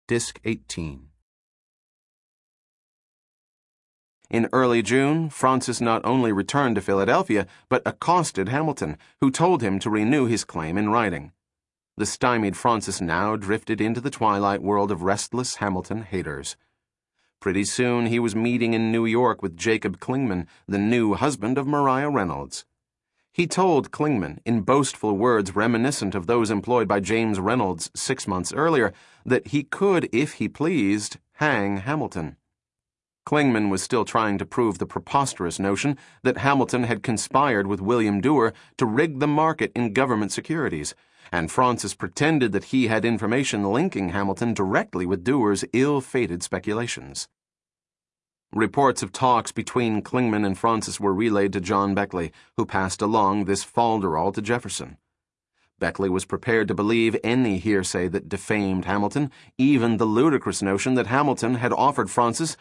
Disc 18. In early June, Francis not only returned to Philadelphia, but accosted Hamilton, who told him to renew his claim in writing. The stymied Francis now drifted into the twilight world of restless Hamilton haters. Pretty soon he was meeting in New York with Jacob Clingman, the new husband of Maria Reynolds. He told Clingman, in boastful words reminiscent of those employed by James Reynolds 6 months earlier, that he could, if he pleased, hang Hamilton. Clingman was still trying to prove the preposterous notion that Hamilton had conspired with William Duer to rig the market in government securities, and Francis pretended that he had information linking Hamilton directly with Duer's ill-fated speculations. Reports of talks between Clingman and Francis were relayed to John Beckley, who passed along this falderall to Jefferson. Beckley was prepared to believe any hearsay that defamed Hamilton, even the ludicrous notion that Hamilton had offered Francis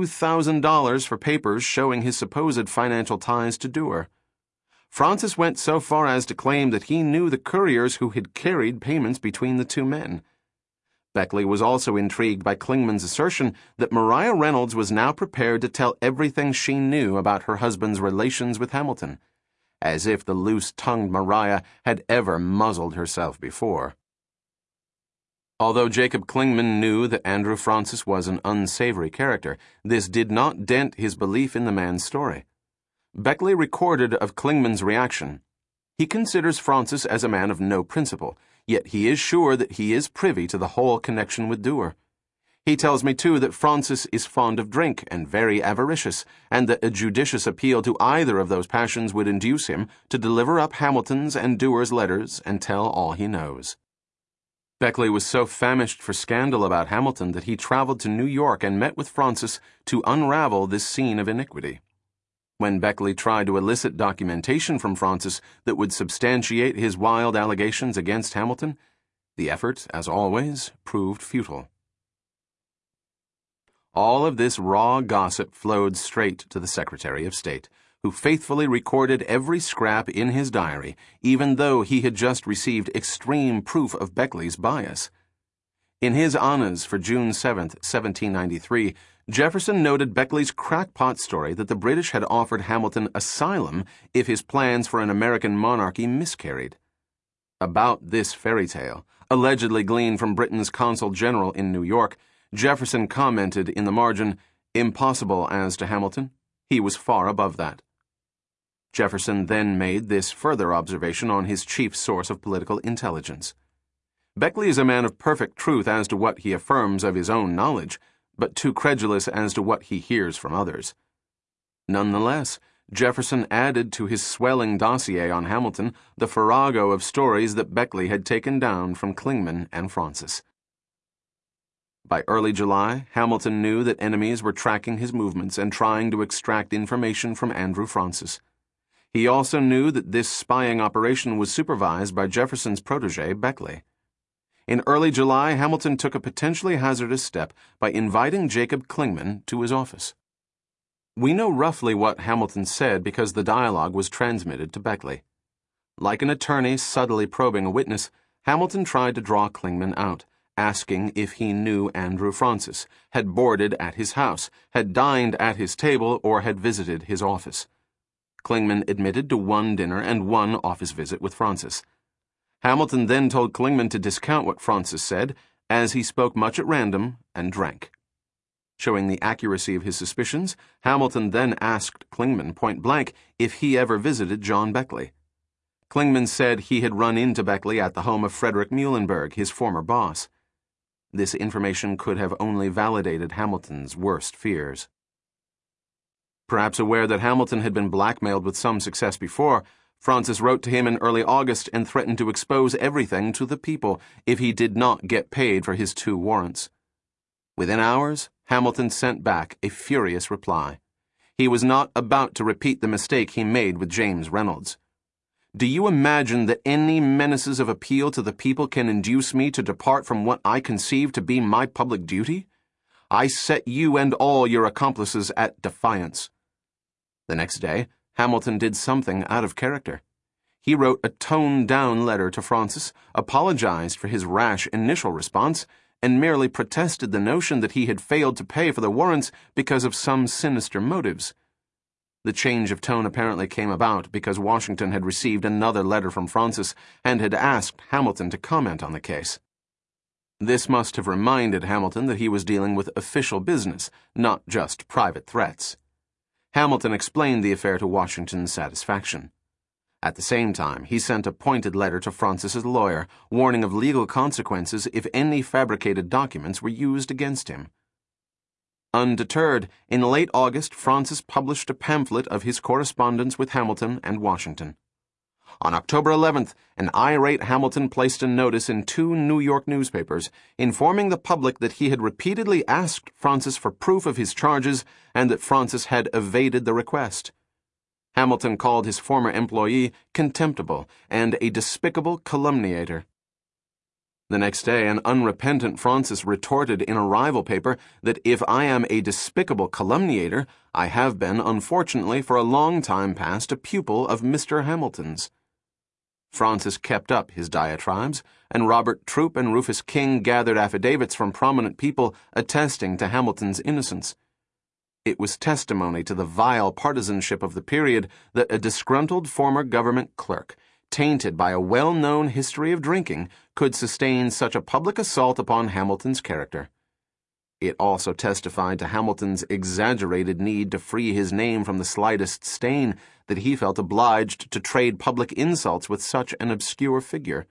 $2,000 for papers showing his supposed financial ties to Duer. Francis went so far as to claim that he knew the couriers who had carried payments between the two men. Beckley was also intrigued by Clingman's assertion that Maria Reynolds was now prepared to tell everything she knew about her husband's relations with Hamilton, as if the loose-tongued Maria had ever muzzled herself before. Although Jacob Clingman knew that Andrew Francis was an unsavory character, this did not dent his belief in the man's story. Beckley recorded of Clingman's reaction. He considers Francis as a man of no principle, yet he is sure that he is privy to the whole connection with Duer. He tells me, too, that Francis is fond of drink and very avaricious, and that a judicious appeal to either of those passions would induce him to deliver up Hamilton's and Duer's letters and tell all he knows. Beckley was so famished for scandal about Hamilton that he traveled to New York and met with Francis to unravel this scene of iniquity. When Beckley tried to elicit documentation from Francis that would substantiate his wild allegations against Hamilton, the effort, as always, proved futile. All of this raw gossip flowed straight to the Secretary of State, who faithfully recorded every scrap in his diary, even though he had just received extreme proof of Beckley's bias. In his Annas for June 7, 1793, Jefferson noted Beckley's crackpot story that the British had offered Hamilton asylum if his plans for an American monarchy miscarried. About this fairy tale, allegedly gleaned from Britain's consul general in New York, Jefferson commented in the margin, "Impossible as to Hamilton. He was far above that." Jefferson then made this further observation on his chief source of political intelligence. Beckley is a man of perfect truth as to what he affirms of his own knowledge, but too credulous as to what he hears from others. Nonetheless, Jefferson added to his swelling dossier on Hamilton the farrago of stories that Beckley had taken down from Clingman and Francis. By early July, Hamilton knew that enemies were tracking his movements and trying to extract information from Andrew Francis. He also knew that this spying operation was supervised by Jefferson's protégé, Beckley. In early July, Hamilton took a potentially hazardous step by inviting Jacob Clingman to his office. We know roughly what Hamilton said because the dialogue was transmitted to Beckley. Like an attorney subtly probing a witness, Hamilton tried to draw Clingman out, asking if he knew Andrew Francis, had boarded at his house, had dined at his table, or had visited his office. Clingman admitted to one dinner and one office visit with Francis. Hamilton then told Clingman to discount what Francis said, as he spoke much at random and drank. Showing the accuracy of his suspicions, Hamilton then asked Clingman point-blank if he ever visited John Beckley. Clingman said he had run into Beckley at the home of Frederick Muhlenberg, his former boss. This information could have only validated Hamilton's worst fears. Perhaps aware that Hamilton had been blackmailed with some success before, Francis wrote to him in early August and threatened to expose everything to the people if he did not get paid for his 2 warrants. Within hours, Hamilton sent back a furious reply. He was not about to repeat the mistake he made with James Reynolds. "Do you imagine that any menaces of appeal to the people can induce me to depart from what I conceive to be my public duty? I set you and all your accomplices at defiance." The next day, Hamilton did something out of character. He wrote a toned-down letter to Francis, apologized for his rash initial response, and merely protested the notion that he had failed to pay for the warrants because of some sinister motives. The change of tone apparently came about because Washington had received another letter from Francis and had asked Hamilton to comment on the case. This must have reminded Hamilton that he was dealing with official business, not just private threats. Hamilton explained the affair to Washington's satisfaction. At the same time, he sent a pointed letter to Francis's lawyer, warning of legal consequences if any fabricated documents were used against him. Undeterred, in late August, Francis published a pamphlet of his correspondence with Hamilton and Washington. On October 11th, an irate Hamilton placed a notice in 2 New York newspapers, informing the public that he had repeatedly asked Francis for proof of his charges and that Francis had evaded the request. Hamilton called his former employee contemptible and a despicable calumniator. The next day, an unrepentant Francis retorted in a rival paper that if I am a despicable calumniator, I have been, unfortunately, for a long time past a pupil of Mr. Hamilton's. Francis kept up his diatribes, and Robert Troup and Rufus King gathered affidavits from prominent people attesting to Hamilton's innocence. It was testimony to the vile partisanship of the period that a disgruntled former government clerk, tainted by a well-known history of drinking, could sustain such a public assault upon Hamilton's character. It also testified to Hamilton's exaggerated need to free his name from the slightest stain, that he felt obliged to trade public insults with such an obscure figure.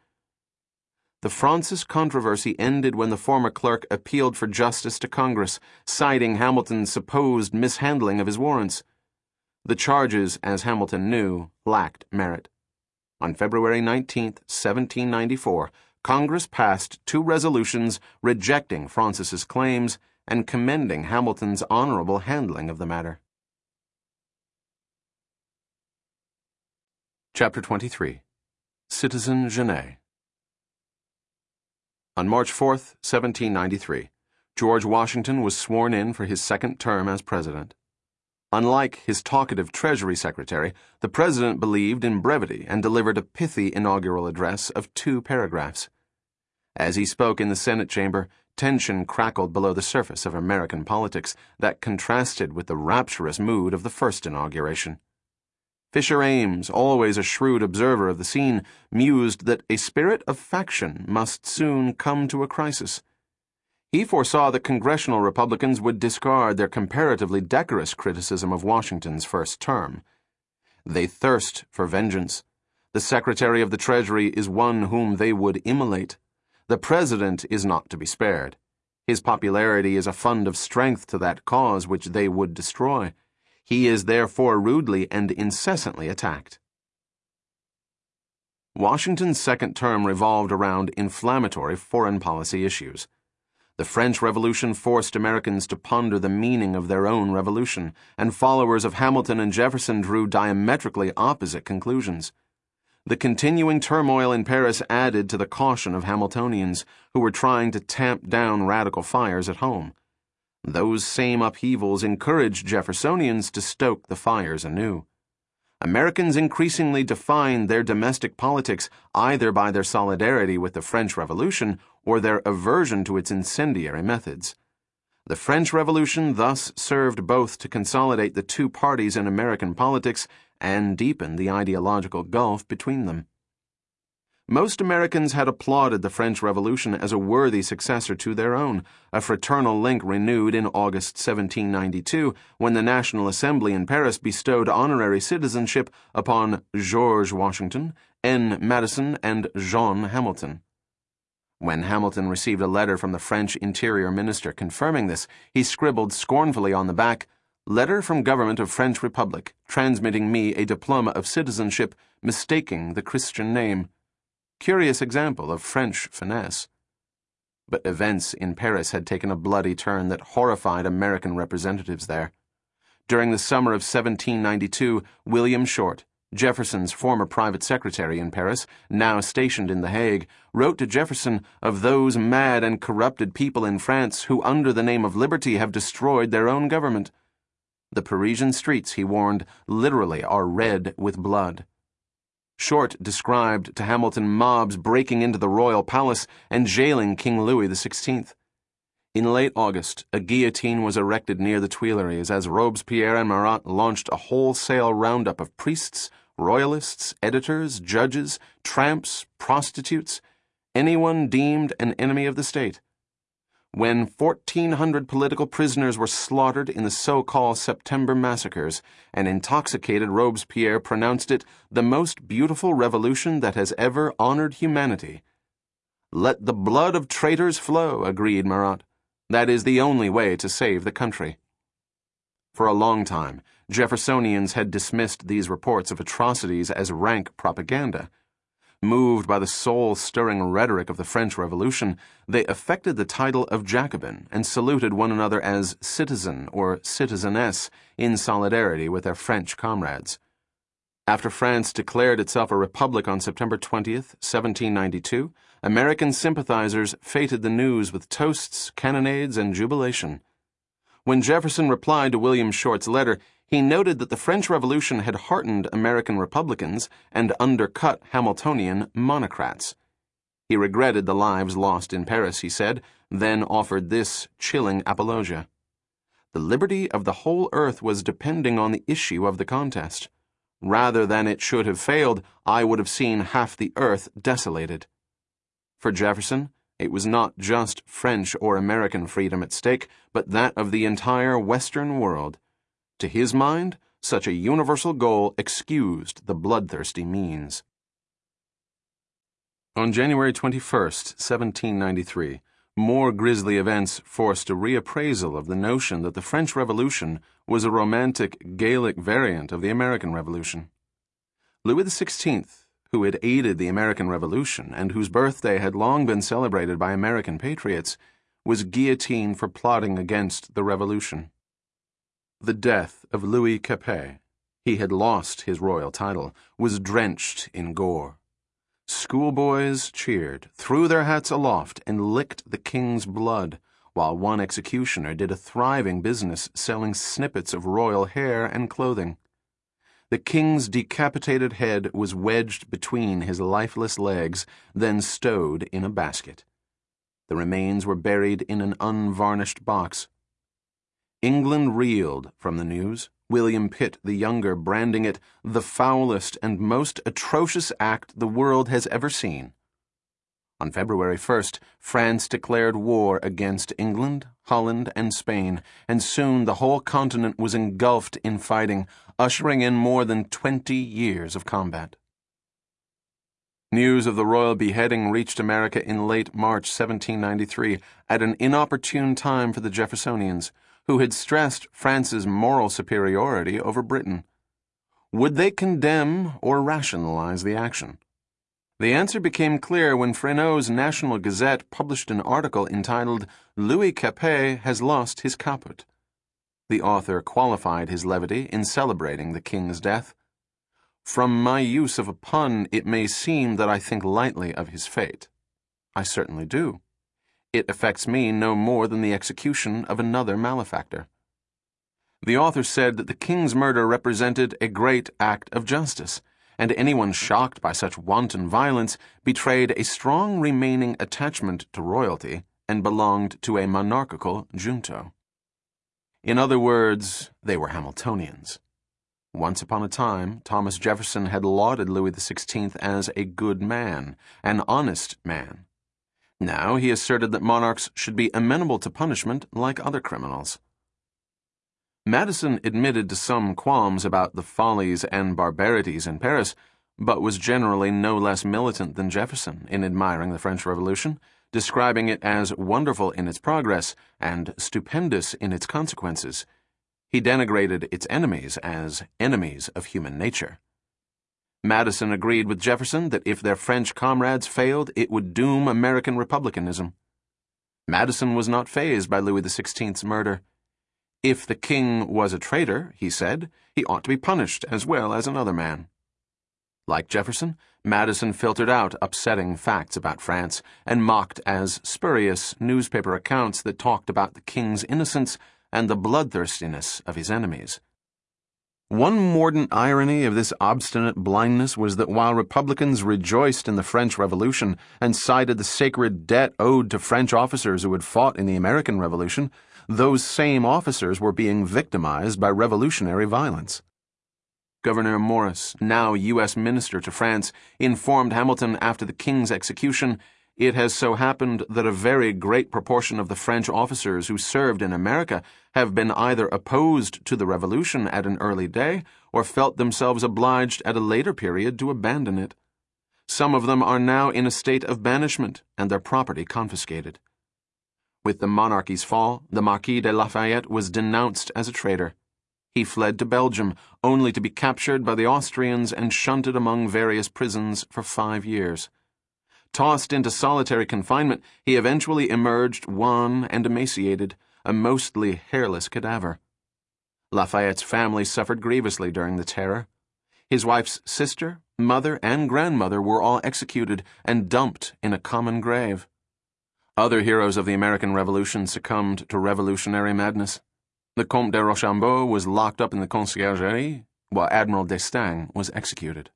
The Francis controversy ended when the former clerk appealed for justice to Congress, citing Hamilton's supposed mishandling of his warrants. The charges, as Hamilton knew, lacked merit. On February 19, 1794, Congress passed 2 resolutions rejecting Francis's claims and commending Hamilton's honorable handling of the matter. Chapter 23. Citizen Genet. On March 4, 1793, George Washington was sworn in for his second term as president. Unlike his talkative Treasury Secretary, the president believed in brevity and delivered a pithy inaugural address of 2 paragraphs. As he spoke in the Senate chamber, tension crackled below the surface of American politics that contrasted with the rapturous mood of the first inauguration. Fisher Ames, always a shrewd observer of the scene, mused that a spirit of faction must soon come to a crisis. He foresaw that congressional Republicans would discard their comparatively decorous criticism of Washington's first term. They thirst for vengeance. The Secretary of the Treasury is one whom they would immolate. The President is not to be spared. His popularity is a fund of strength to that cause which they would destroy. He is therefore rudely and incessantly attacked. Washington's second term revolved around inflammatory foreign policy issues. The French Revolution forced Americans to ponder the meaning of their own revolution, and followers of Hamilton and Jefferson drew diametrically opposite conclusions. The continuing turmoil in Paris added to the caution of Hamiltonians, who were trying to tamp down radical fires at home. Those same upheavals encouraged Jeffersonians to stoke the fires anew. Americans increasingly defined their domestic politics either by their solidarity with the French Revolution or their aversion to its incendiary methods. The French Revolution thus served both to consolidate the 2 parties in American politics and deepen the ideological gulf between them. Most Americans had applauded the French Revolution as a worthy successor to their own, a fraternal link renewed in August 1792 when the National Assembly in Paris bestowed honorary citizenship upon George Washington, N. Madison, and John Hamilton. When Hamilton received a letter from the French Interior Minister confirming this, he scribbled scornfully on the back, "Letter from Government of French Republic, transmitting me a diploma of citizenship, mistaking the Christian name." Curious example of French finesse. But events in Paris had taken a bloody turn that horrified American representatives there. During the summer of 1792, William Short, Jefferson's former private secretary in Paris, now stationed in The Hague, wrote to Jefferson of those mad and corrupted people in France who under the name of liberty have destroyed their own government. The Parisian streets, he warned, literally are red with blood. Short described to Hamilton mobs breaking into the royal palace and jailing King Louis XVI. In late August, a guillotine was erected near the Tuileries as Robespierre and Marat launched a wholesale roundup of priests, royalists, editors, judges, tramps, prostitutes, anyone deemed an enemy of the state. When 1,400 political prisoners were slaughtered in the so-called September massacres, an intoxicated Robespierre pronounced it the most beautiful revolution that has ever honored humanity. "Let the blood of traitors flow," agreed Marat. "That is the only way to save the country." For a long time, Jeffersonians had dismissed these reports of atrocities as rank propaganda. Moved by the soul-stirring rhetoric of the French Revolution, they affected the title of Jacobin and saluted one another as citizen or citizeness in solidarity with their French comrades. After France declared itself a republic on September 20th, 1792, American sympathizers feted the news with toasts, cannonades, and jubilation. When Jefferson replied to William Short's letter, he noted that the French Revolution had heartened American Republicans and undercut Hamiltonian monocrats. He regretted the lives lost in Paris, he said, then offered this chilling apologia. The liberty of the whole earth was depending on the issue of the contest. Rather than it should have failed, I would have seen half the earth desolated. For Jefferson, it was not just French or American freedom at stake, but that of the entire Western world. To his mind, such a universal goal excused the bloodthirsty means. On January 21st, 1793, more grisly events forced a reappraisal of the notion that the French Revolution was a romantic Gaelic variant of the American Revolution. Louis XVI, who had aided the American Revolution and whose birthday had long been celebrated by American patriots, was guillotined for plotting against the Revolution. The death of Louis Capet, he had lost his royal title, was drenched in gore. Schoolboys cheered, threw their hats aloft, and licked the king's blood, while one executioner did a thriving business selling snippets of royal hair and clothing. The king's decapitated head was wedged between his lifeless legs, then stowed in a basket. The remains were buried in an unvarnished box. England reeled from the news, William Pitt the Younger branding it the foulest and most atrocious act the world has ever seen. On February 1st, France declared war against England, Holland, and Spain, and soon the whole continent was engulfed in fighting, ushering in more than 20 years of combat. News of the royal beheading reached America in late March 1793 at an inopportune time for the Jeffersonians, who had stressed France's moral superiority over Britain. Would they condemn or rationalize the action? The answer became clear when Freneau's National Gazette published an article entitled "Louis Capet has lost his caput." The author qualified his levity in celebrating the king's death. "From my use of a pun, it may seem that I think lightly of his fate. I certainly do. It affects me no more than the execution of another malefactor." The author said that the king's murder represented a great act of justice, and anyone shocked by such wanton violence betrayed a strong remaining attachment to royalty and belonged to a monarchical junto. In other words, they were Hamiltonians. Once upon a time, Thomas Jefferson had lauded Louis XVI as a good man, an honest man. Now he asserted that monarchs should be amenable to punishment like other criminals. Madison admitted to some qualms about the follies and barbarities in Paris, but was generally no less militant than Jefferson in admiring the French Revolution, describing it as wonderful in its progress and stupendous in its consequences. He denigrated its enemies as enemies of human nature. Madison agreed with Jefferson that if their French comrades failed, it would doom American republicanism. Madison was not fazed by Louis XVI's murder. If the king was a traitor, he said, he ought to be punished as well as another man. Like Jefferson, Madison filtered out upsetting facts about France and mocked as spurious newspaper accounts that talked about the king's innocence and the bloodthirstiness of his enemies. One mordant irony of this obstinate blindness was that while Republicans rejoiced in the French Revolution and cited the sacred debt owed to French officers who had fought in the American Revolution, those same officers were being victimized by revolutionary violence. Gouverneur Morris, now U.S. Minister to France, informed Hamilton after the King's execution, "It has so happened that a very great proportion of the French officers who served in America have been either opposed to the Revolution at an early day or felt themselves obliged at a later period to abandon it. Some of them are now in a state of banishment and their property confiscated." With the monarchy's fall, the Marquis de Lafayette was denounced as a traitor. He fled to Belgium, only to be captured by the Austrians and shunted among various prisons for 5 years. Tossed into solitary confinement, he eventually emerged wan and emaciated, a mostly hairless cadaver. Lafayette's family suffered grievously during the Terror. His wife's sister, mother, and grandmother were all executed and dumped in a common grave. Other heroes of the American Revolution succumbed to revolutionary madness. The Comte de Rochambeau was locked up in the Conciergerie, while Admiral d'Estaing was executed.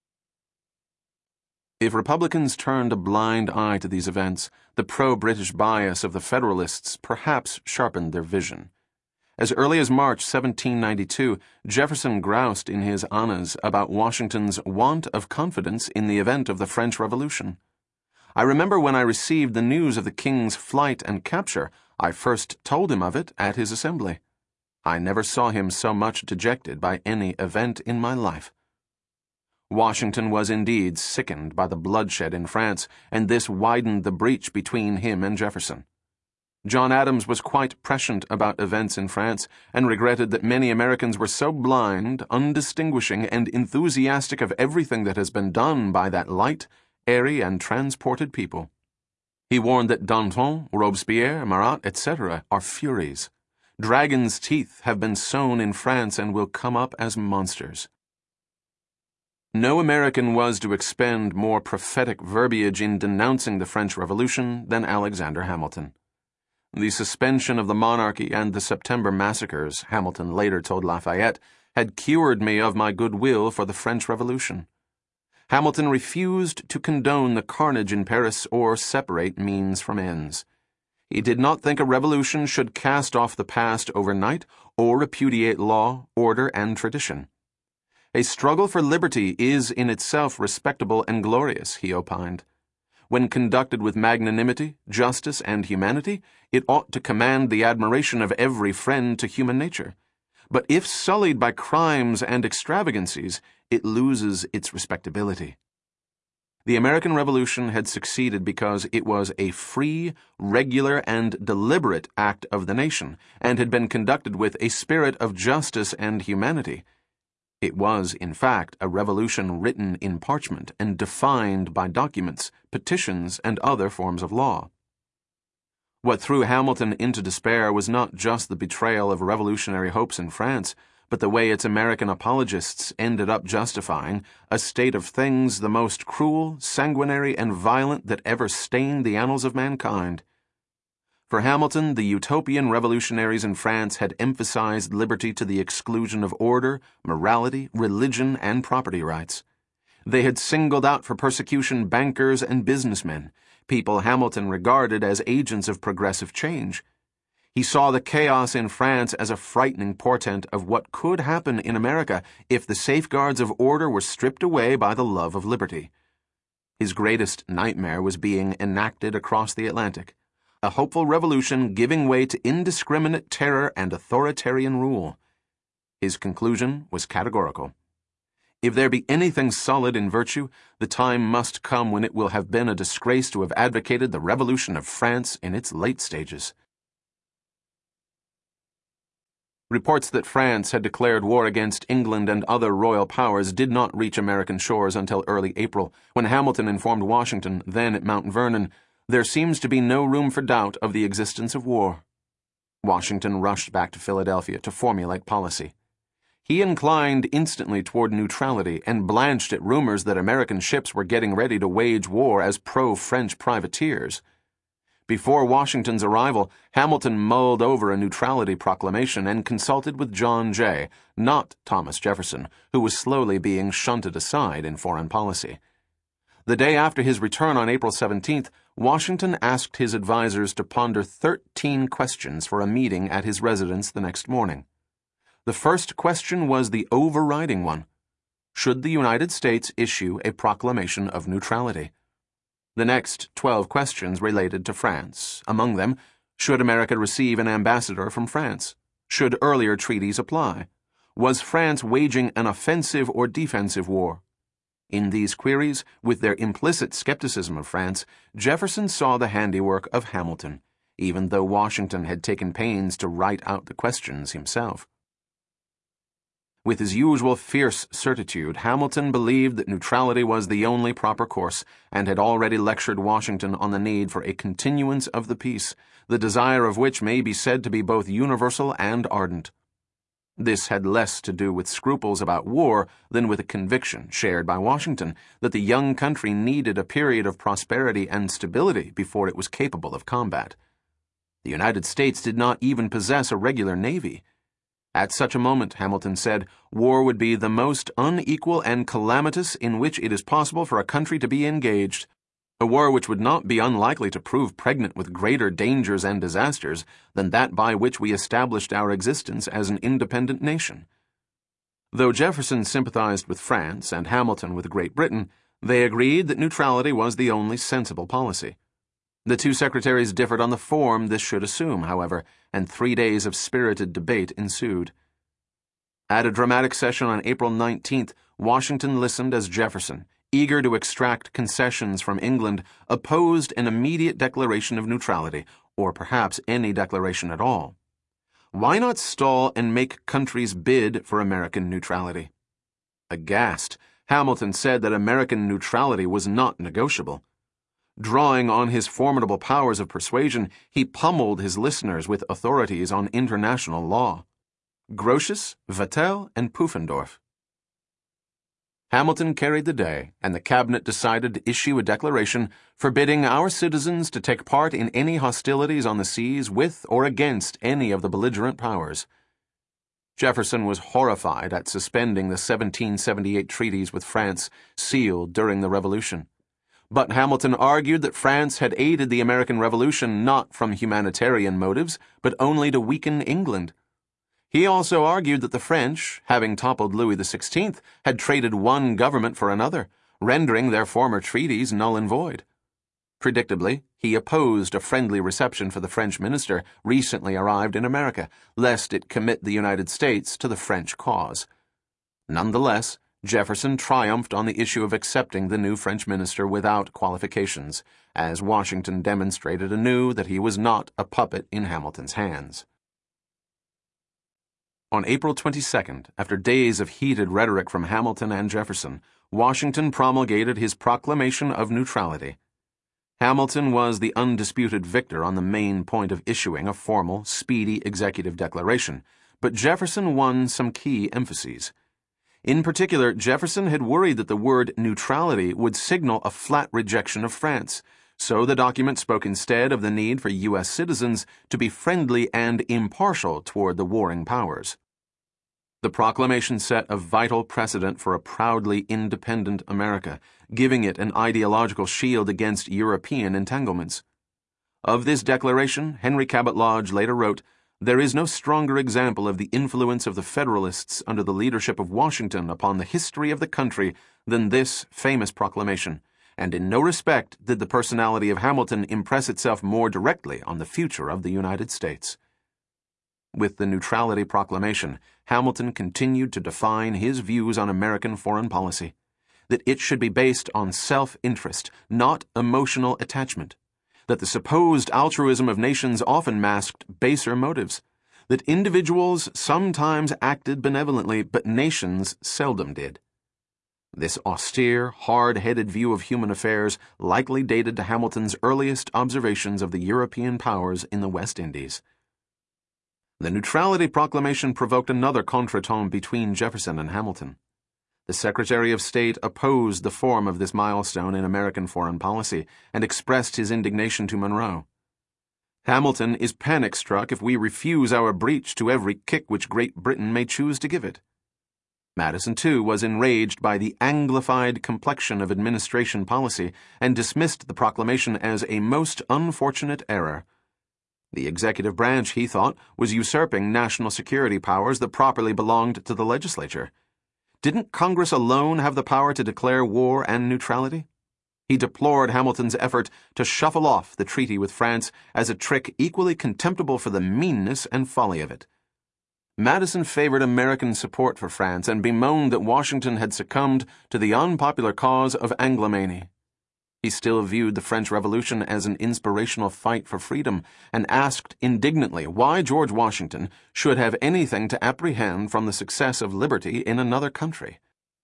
If Republicans turned a blind eye to these events, the pro-British bias of the Federalists perhaps sharpened their vision. As early as March 1792, Jefferson groused in his Annales about Washington's want of confidence in the event of the French Revolution. "I remember when I received the news of the King's flight and capture, I first told him of it at his assembly. I never saw him so much dejected by any event in my life." Washington was indeed sickened by the bloodshed in France, and this widened the breach between him and Jefferson. John Adams was quite prescient about events in France, and regretted that many Americans were so blind, undistinguishing, and enthusiastic of everything that has been done by that light, airy, and transported people. He warned that Danton, Robespierre, Marat, etc. are furies. Dragons' teeth have been sown in France and will come up as monsters. No American was to expend more prophetic verbiage in denouncing the French Revolution than Alexander Hamilton. The suspension of the monarchy and the September massacres, Hamilton later told Lafayette, had cured me of my goodwill for the French Revolution. Hamilton refused to condone the carnage in Paris or separate means from ends. He did not think a revolution should cast off the past overnight or repudiate law, order, and tradition. A struggle for liberty is in itself respectable and glorious, he opined. When conducted with magnanimity, justice, and humanity, it ought to command the admiration of every friend to human nature. But if sullied by crimes and extravagancies, it loses its respectability. The American Revolution had succeeded because it was a free, regular, and deliberate act of the nation, and had been conducted with a spirit of justice and humanity. It was, in fact, a revolution written in parchment and defined by documents, petitions, and other forms of law. What threw Hamilton into despair was not just the betrayal of revolutionary hopes in France, but the way its American apologists ended up justifying a state of things the most cruel, sanguinary, and violent that ever stained the annals of mankind. For Hamilton, the utopian revolutionaries in France had emphasized liberty to the exclusion of order, morality, religion, and property rights. They had singled out for persecution bankers and businessmen, people Hamilton regarded as agents of progressive change. He saw the chaos in France as a frightening portent of what could happen in America if the safeguards of order were stripped away by the love of liberty. His greatest nightmare was being enacted across the Atlantic, a hopeful revolution giving way to indiscriminate terror and authoritarian rule. His conclusion was categorical. If there be anything solid in virtue, the time must come when it will have been a disgrace to have advocated the revolution of France in its late stages. Reports that France had declared war against England and other royal powers did not reach American shores until early April, when Hamilton informed Washington, then at Mount Vernon, there seems to be no room for doubt of the existence of war. Washington rushed back to Philadelphia to formulate policy. He inclined instantly toward neutrality and blanched at rumors that American ships were getting ready to wage war as pro-French privateers. Before Washington's arrival, Hamilton mulled over a neutrality proclamation and consulted with John Jay, not Thomas Jefferson, who was slowly being shunted aside in foreign policy. The day after his return on April 17th, Washington asked his advisers to ponder 13 questions for a meeting at his residence the next morning. The first question was the overriding one. Should the United States issue a proclamation of neutrality? The next 12 questions related to France. Among them, should America receive an ambassador from France? Should earlier treaties apply? Was France waging an offensive or defensive war? In these queries, with their implicit skepticism of France, Jefferson saw the handiwork of Hamilton, even though Washington had taken pains to write out the questions himself. With his usual fierce certitude, Hamilton believed that neutrality was the only proper course, and had already lectured Washington on the need for a continuance of the peace, the desire of which may be said to be both universal and ardent. This had less to do with scruples about war than with a conviction, shared by Washington, that the young country needed a period of prosperity and stability before it was capable of combat. The United States did not even possess a regular navy. At such a moment, Hamilton said, war would be the most unequal and calamitous in which it is possible for a country to be engaged, a war which would not be unlikely to prove pregnant with greater dangers and disasters than that by which we established our existence as an independent nation. Though Jefferson sympathized with France and Hamilton with Great Britain, they agreed that neutrality was the only sensible policy. The two secretaries differed on the form this should assume, however, and 3 days of spirited debate ensued. At a dramatic session on April 19th, Washington listened as Jefferson, eager to extract concessions from England, opposed an immediate declaration of neutrality, or perhaps any declaration at all. Why not stall and make countries bid for American neutrality? Aghast, Hamilton said that American neutrality was not negotiable. Drawing on his formidable powers of persuasion, he pummeled his listeners with authorities on international law. Grotius, Vattel, and Pufendorf. Hamilton carried the day, and the cabinet decided to issue a declaration forbidding our citizens to take part in any hostilities on the seas with or against any of the belligerent powers. Jefferson was horrified at suspending the 1778 treaties with France, sealed during the Revolution. But Hamilton argued that France had aided the American Revolution not from humanitarian motives, but only to weaken England. He also argued that the French, having toppled Louis XVI, had traded one government for another, rendering their former treaties null and void. Predictably, he opposed a friendly reception for the French minister recently arrived in America, lest it commit the United States to the French cause. Nonetheless, Jefferson triumphed on the issue of accepting the new French minister without qualifications, as Washington demonstrated anew that he was not a puppet in Hamilton's hands. On April 22nd, after days of heated rhetoric from Hamilton and Jefferson, Washington promulgated his proclamation of neutrality. Hamilton was the undisputed victor on the main point of issuing a formal, speedy executive declaration, but Jefferson won some key emphases. In particular, Jefferson had worried that the word neutrality would signal a flat rejection of France, so the document spoke instead of the need for U.S. citizens to be friendly and impartial toward the warring powers. The proclamation set a vital precedent for a proudly independent America, giving it an ideological shield against European entanglements. Of this declaration, Henry Cabot Lodge later wrote, "There is no stronger example of the influence of the Federalists under the leadership of Washington upon the history of the country than this famous proclamation, and in no respect did the personality of Hamilton impress itself more directly on the future of the United States." With the Neutrality Proclamation, Hamilton continued to define his views on American foreign policy, that it should be based on self-interest, not emotional attachment, that the supposed altruism of nations often masked baser motives, that individuals sometimes acted benevolently, but nations seldom did. This austere, hard-headed view of human affairs likely dated to Hamilton's earliest observations of the European powers in the West Indies. The Neutrality Proclamation provoked another contretemps between Jefferson and Hamilton. The Secretary of State opposed the form of this milestone in American foreign policy and expressed his indignation to Monroe. Hamilton is panic-struck if we refuse our breech to every kick which Great Britain may choose to give it. Madison, too, was enraged by the Anglified complexion of administration policy and dismissed the proclamation as a most unfortunate error. The executive branch, he thought, was usurping national security powers that properly belonged to the legislature. Didn't Congress alone have the power to declare war and neutrality? He deplored Hamilton's effort to shuffle off the treaty with France as a trick equally contemptible for the meanness and folly of it. Madison favored American support for France and bemoaned that Washington had succumbed to the unpopular cause of Anglomany. He still viewed the French Revolution as an inspirational fight for freedom and asked indignantly why George Washington should have anything to apprehend from the success of liberty in another country.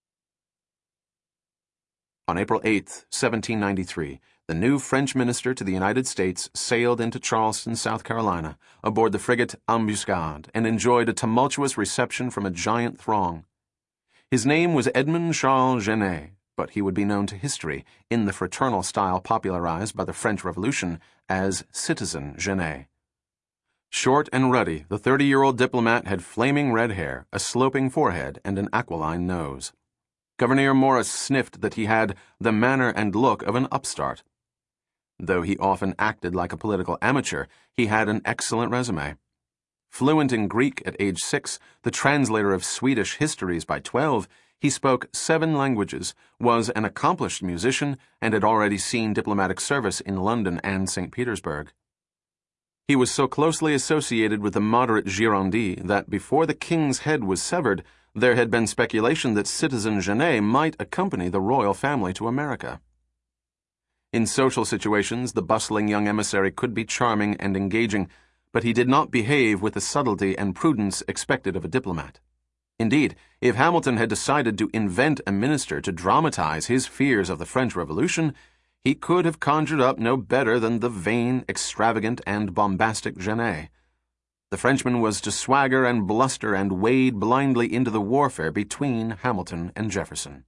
On April 8, 1793, the new French minister to the United States sailed into Charleston, South Carolina, aboard the frigate Ambuscade, and enjoyed a tumultuous reception from a giant throng. His name was Edmond Charles Genet, but he would be known to history, in the fraternal style popularized by the French Revolution, as Citizen Genet. Short and ruddy, the 30-year-old diplomat had flaming red hair, a sloping forehead, and an aquiline nose. Gouverneur Morris sniffed that he had the manner and look of an upstart. Though he often acted like a political amateur, he had an excellent resume. Fluent in Greek at age 6, the translator of Swedish histories by 12, he spoke 7 languages, was an accomplished musician, and had already seen diplomatic service in London and St. Petersburg. He was so closely associated with the moderate Gironde that before the king's head was severed, there had been speculation that Citizen Genet might accompany the royal family to America. In social situations, the bustling young emissary could be charming and engaging, but he did not behave with the subtlety and prudence expected of a diplomat. Indeed, if Hamilton had decided to invent a minister to dramatize his fears of the French Revolution, he could have conjured up no better than the vain, extravagant, and bombastic Genet. The Frenchman was to swagger and bluster and wade blindly into the warfare between Hamilton and Jefferson.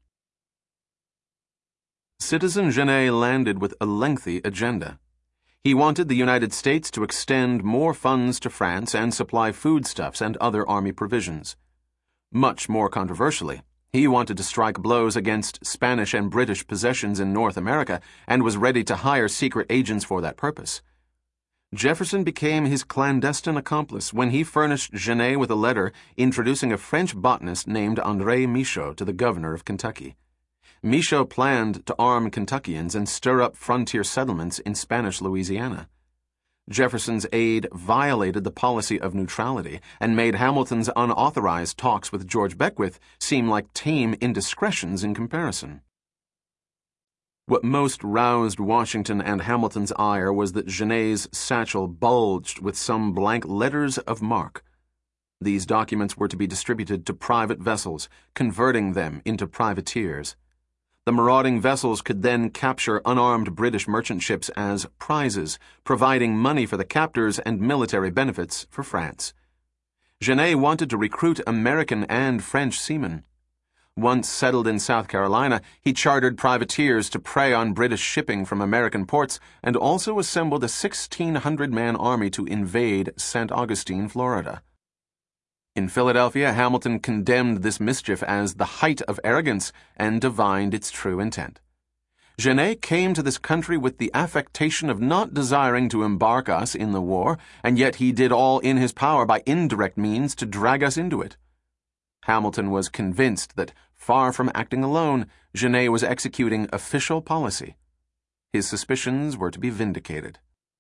Citizen Genet landed with a lengthy agenda. He wanted the United States to extend more funds to France and supply foodstuffs and other army provisions. Much more controversially, he wanted to strike blows against Spanish and British possessions in North America and was ready to hire secret agents for that purpose. Jefferson became his clandestine accomplice when he furnished Genet with a letter introducing a French botanist named André Michaux to the governor of Kentucky. Michaux planned to arm Kentuckians and stir up frontier settlements in Spanish Louisiana. Jefferson's aide violated the policy of neutrality and made Hamilton's unauthorized talks with George Beckwith seem like tame indiscretions in comparison. What most roused Washington and Hamilton's ire was that Genet's satchel bulged with some blank letters of marque. These documents were to be distributed to private vessels, converting them into privateers. The marauding vessels could then capture unarmed British merchant ships as prizes, providing money for the captors and military benefits for France. Genet wanted to recruit American and French seamen. Once settled in South Carolina, he chartered privateers to prey on British shipping from American ports and also assembled a 1,600-man army to invade St. Augustine, Florida. In Philadelphia, Hamilton condemned this mischief as the height of arrogance and divined its true intent. Genet came to this country with the affectation of not desiring to embark us in the war, and yet he did all in his power by indirect means to drag us into it. Hamilton was convinced that, far from acting alone, Genet was executing official policy. His suspicions were to be vindicated.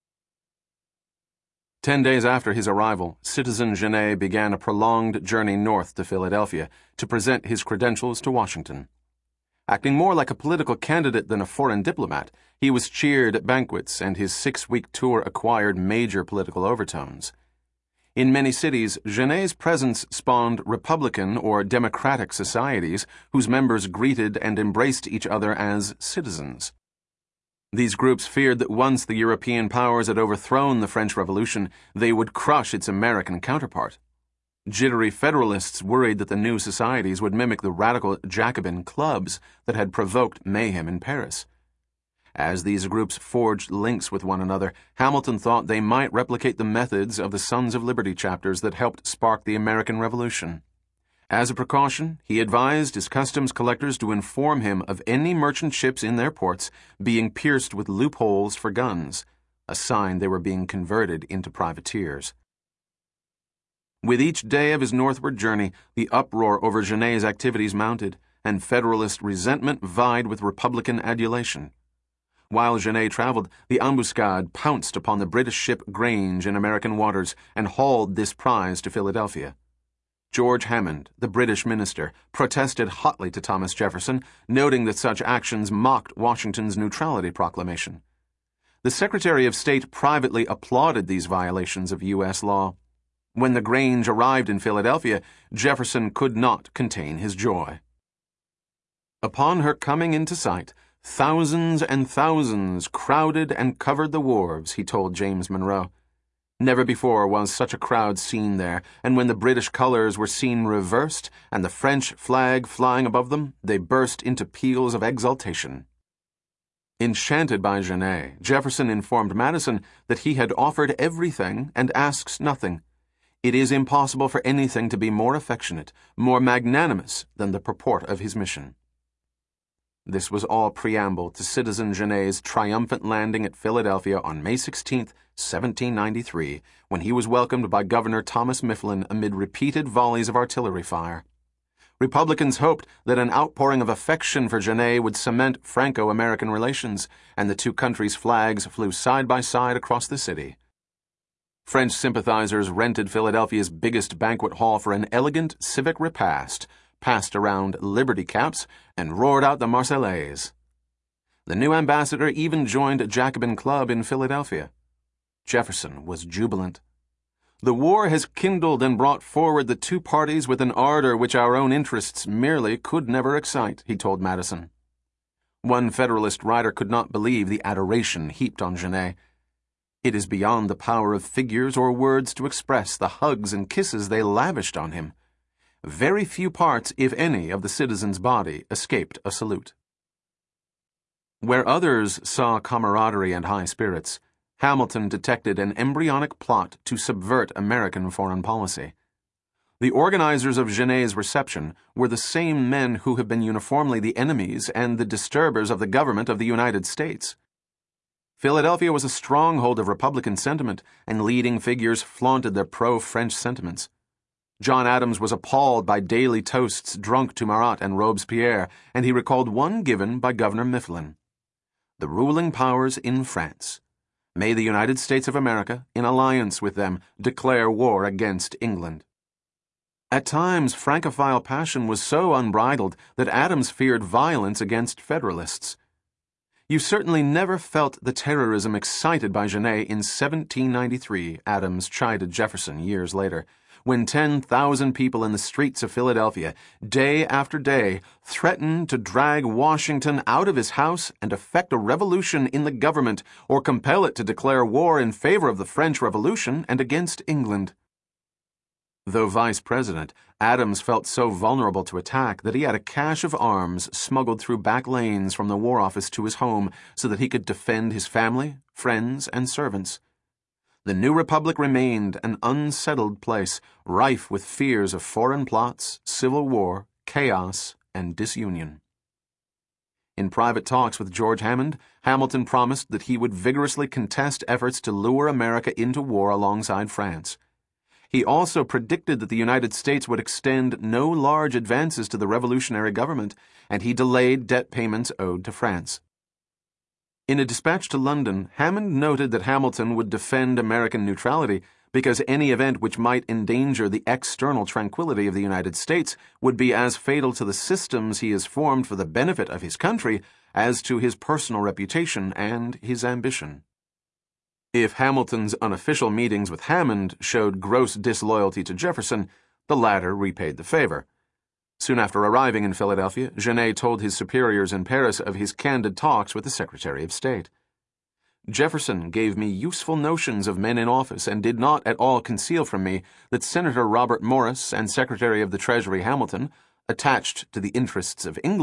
10 days after his arrival, Citizen Genet began a prolonged journey north to Philadelphia to present his credentials to Washington. Acting more like a political candidate than a foreign diplomat, he was cheered at banquets, and his 6-week tour acquired major political overtones. In many cities, Genet's presence spawned Republican or Democratic societies whose members greeted and embraced each other as citizens. These groups feared that once the European powers had overthrown the French Revolution, they would crush its American counterpart. Jittery Federalists worried that the new societies would mimic the radical Jacobin clubs that had provoked mayhem in Paris. As these groups forged links with one another, Hamilton thought they might replicate the methods of the Sons of Liberty chapters that helped spark the American Revolution. As a precaution, he advised his customs collectors to inform him of any merchant ships in their ports being pierced with loopholes for guns, a sign they were being converted into privateers. With each day of his northward journey, the uproar over Genet's activities mounted, and Federalist resentment vied with Republican adulation. While Genet traveled, the ambuscade pounced upon the British ship Grange in American waters and hauled this prize to Philadelphia. George Hammond, the British minister, protested hotly to Thomas Jefferson, noting that such actions mocked Washington's neutrality proclamation. The Secretary of State privately applauded these violations of U.S. law. When the Grange arrived in Philadelphia, Jefferson could not contain his joy. Upon her coming into sight, thousands and thousands crowded and covered the wharves, he told James Monroe. Never before was such a crowd seen there, and when the British colors were seen reversed and the French flag flying above them, they burst into peals of exultation. Enchanted by Genet, Jefferson informed Madison that he had offered everything and asks nothing. It is impossible for anything to be more affectionate, more magnanimous than the purport of his mission. This was all preamble to Citizen Genet's triumphant landing at Philadelphia on May 16, 1793, when he was welcomed by Governor Thomas Mifflin amid repeated volleys of artillery fire. Republicans hoped that an outpouring of affection for Genet would cement Franco-American relations, and the two countries' flags flew side by side across the city. French sympathizers rented Philadelphia's biggest banquet hall for an elegant civic repast, passed around liberty caps, and roared out the Marseillaise. The new ambassador even joined a Jacobin club in Philadelphia. Jefferson was jubilant. The war has kindled and brought forward the two parties with an ardor which our own interests merely could never excite, he told Madison. One Federalist writer could not believe the adoration heaped on Genet. It is beyond the power of figures or words to express the hugs and kisses they lavished on him. Very few parts, if any, of the citizen's body escaped a salute. Where others saw camaraderie and high spirits, Hamilton detected an embryonic plot to subvert American foreign policy. The organizers of Genet's reception were the same men who have been uniformly the enemies and the disturbers of the government of the United States. Philadelphia was a stronghold of Republican sentiment, and leading figures flaunted their pro-French sentiments. John Adams was appalled by daily toasts drunk to Marat and Robespierre, and he recalled one given by Governor Mifflin. The ruling powers in France. May the United States of America, in alliance with them, declare war against England. At times, Francophile passion was so unbridled that Adams feared violence against Federalists. You certainly never felt the terrorism excited by Genet in 1793, Adams chided Jefferson years later, when 10,000 people in the streets of Philadelphia, day after day, threatened to drag Washington out of his house and effect a revolution in the government or compel it to declare war in favor of the French Revolution and against England. Though vice president, Adams felt so vulnerable to attack that he had a cache of arms smuggled through back lanes from the War Office to his home so that he could defend his family, friends, and servants. The new republic remained an unsettled place, rife with fears of foreign plots, civil war, chaos, and disunion. In private talks with George Hammond, Hamilton promised that he would vigorously contest efforts to lure America into war alongside France. He also predicted that the United States would extend no large advances to the revolutionary government, and he delayed debt payments owed to France. In a dispatch to London, Hammond noted that Hamilton would defend American neutrality because any event which might endanger the external tranquility of the United States would be as fatal to the systems he has formed for the benefit of his country as to his personal reputation and his ambition. If Hamilton's unofficial meetings with Hammond showed gross disloyalty to Jefferson, the latter repaid the favor. Soon after arriving in Philadelphia, Genet told his superiors in Paris of his candid talks with the Secretary of State. Jefferson gave me useful notions of men in office and did not at all conceal from me that Senator Robert Morris and Secretary of the Treasury Hamilton, attached to the interests of England,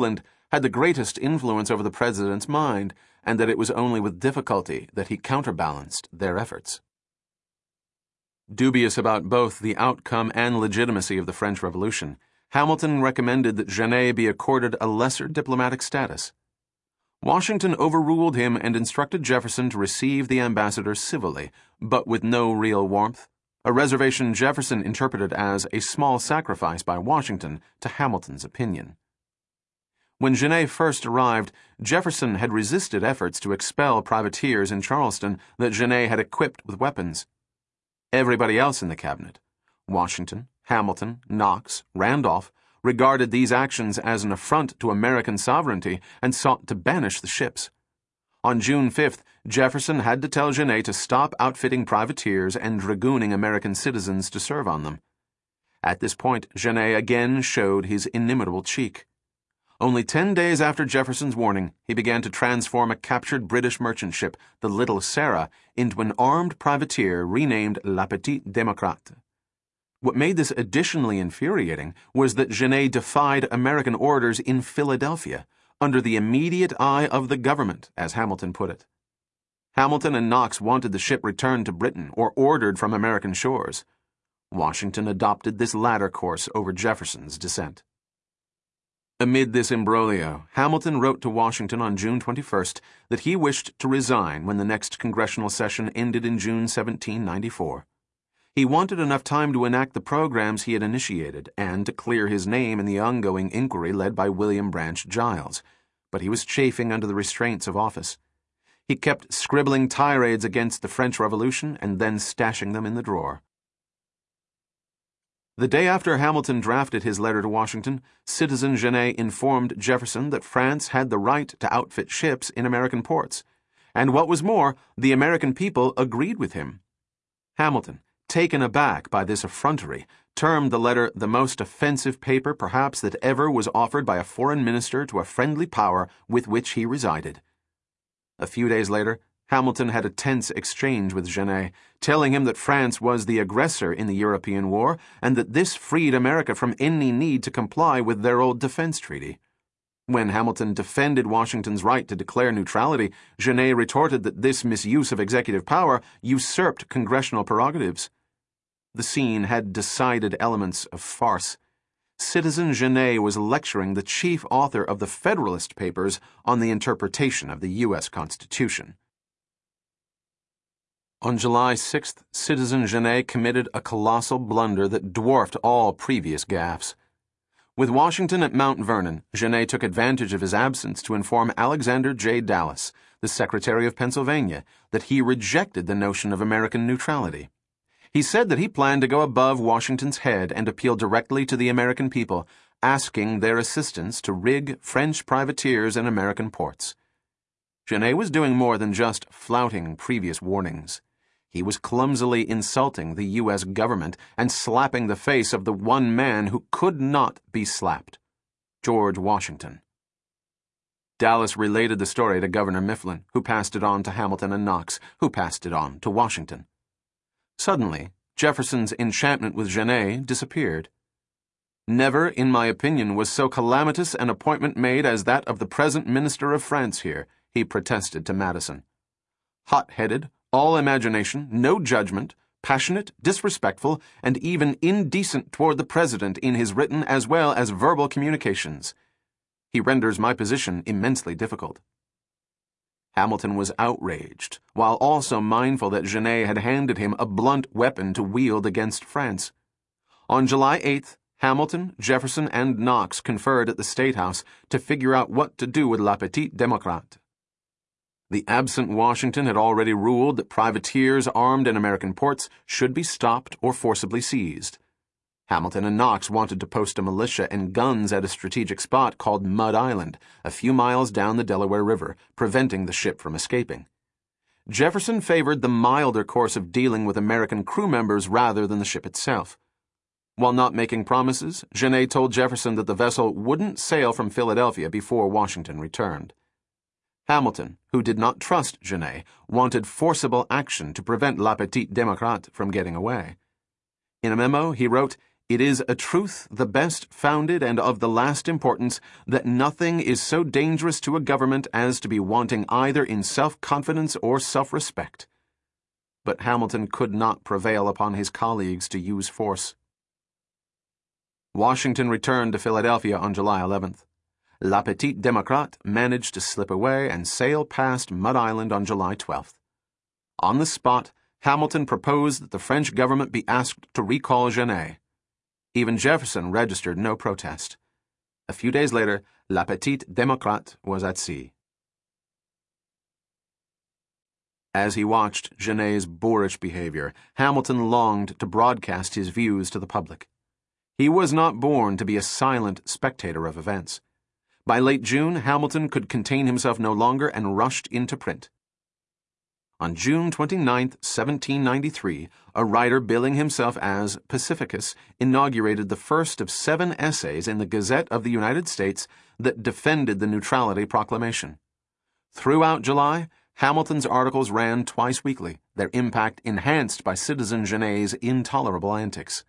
had the greatest influence over the president's mind, and that it was only with difficulty that he counterbalanced their efforts. Dubious about both the outcome and legitimacy of the French Revolution, Hamilton recommended that Genet be accorded a lesser diplomatic status. Washington overruled him and instructed Jefferson to receive the ambassador civilly, but with no real warmth, a reservation Jefferson interpreted as a small sacrifice by Washington to Hamilton's opinion. When Genet first arrived, Jefferson had resisted efforts to expel privateers in Charleston that Genet had equipped with weapons. Everybody else in the cabinet, Washington, Hamilton, Knox, Randolph, regarded these actions as an affront to American sovereignty and sought to banish the ships. On June 5th, Jefferson had to tell Genet to stop outfitting privateers and dragooning American citizens to serve on them. At this point, Genet again showed his inimitable cheek. Only 10 days after Jefferson's warning, he began to transform a captured British merchant ship, the Little Sarah, into an armed privateer renamed La Petite Démocrate. What made this additionally infuriating was that Genet defied American orders in Philadelphia, under the immediate eye of the government, as Hamilton put it. Hamilton and Knox wanted the ship returned to Britain or ordered from American shores. Washington adopted this latter course over Jefferson's dissent. Amid this imbroglio, Hamilton wrote to Washington on June 21st that he wished to resign when the next congressional session ended in June 1794. He wanted enough time to enact the programs he had initiated and to clear his name in the ongoing inquiry led by William Branch Giles, but he was chafing under the restraints of office. He kept scribbling tirades against the French Revolution and then stashing them in the drawer. The day after Hamilton drafted his letter to Washington, Citizen Genet informed Jefferson that France had the right to outfit ships in American ports, and what was more, the American people agreed with him. Hamilton, taken aback by this effrontery, termed the letter the most offensive paper perhaps that ever was offered by a foreign minister to a friendly power with which he resided. A few days later, Hamilton had a tense exchange with Genet, telling him that France was the aggressor in the European war and that this freed America from any need to comply with their old defense treaty. When Hamilton defended Washington's right to declare neutrality, Genet retorted that this misuse of executive power usurped congressional prerogatives. The scene had decided elements of farce. Citizen Genet was lecturing the chief author of the Federalist Papers on the interpretation of the U.S. Constitution. On July 6th, Citizen Genet committed a colossal blunder that dwarfed all previous gaffes. With Washington at Mount Vernon, Genet took advantage of his absence to inform Alexander J. Dallas, the Secretary of Pennsylvania, that he rejected the notion of American neutrality. He said that he planned to go above Washington's head and appeal directly to the American people, asking their assistance to rig French privateers in American ports. Genet was doing more than just flouting previous warnings. He was clumsily insulting the U.S. government and slapping the face of the one man who could not be slapped, George Washington. Dallas related the story to Governor Mifflin, who passed it on to Hamilton and Knox, who passed it on to Washington. Suddenly, Jefferson's enchantment with Genet disappeared. Never, in my opinion, was so calamitous an appointment made as that of the present Minister of France here, he protested to Madison. Hot-headed, all imagination, no judgment, passionate, disrespectful, and even indecent toward the President in his written as well as verbal communications. He renders my position immensely difficult. Hamilton was outraged, while also mindful that Genet had handed him a blunt weapon to wield against France. On July 8th, Hamilton, Jefferson, and Knox conferred at the State House to figure out what to do with La Petite Démocrate. The absent Washington had already ruled that privateers armed in American ports should be stopped or forcibly seized. Hamilton and Knox wanted to post a militia and guns at a strategic spot called Mud Island, a few miles down the Delaware River, preventing the ship from escaping. Jefferson favored the milder course of dealing with American crew members rather than the ship itself. While not making promises, Genet told Jefferson that the vessel wouldn't sail from Philadelphia before Washington returned. Hamilton, who did not trust Genet, wanted forcible action to prevent La Petite Démocrate from getting away. In a memo, he wrote, It is a truth the best founded and of the last importance that nothing is so dangerous to a government as to be wanting either in self-confidence or self-respect. But Hamilton could not prevail upon his colleagues to use force. Washington returned to Philadelphia on July 11th. La Petite Démocrate managed to slip away and sail past Mud Island on July 12th. On the spot, Hamilton proposed that the French government be asked to recall Genet. Even Jefferson registered no protest. A few days later, La Petite Démocrate was at sea. As he watched Genet's boorish behavior, Hamilton longed to broadcast his views to the public. He was not born to be a silent spectator of events. By late June, Hamilton could contain himself no longer and rushed into print. On June 29, 1793, a writer billing himself as Pacificus inaugurated the first of 7 essays in the Gazette of the United States that defended the Neutrality Proclamation. Throughout July, Hamilton's articles ran twice weekly, their impact enhanced by Citizen Genet's intolerable antics.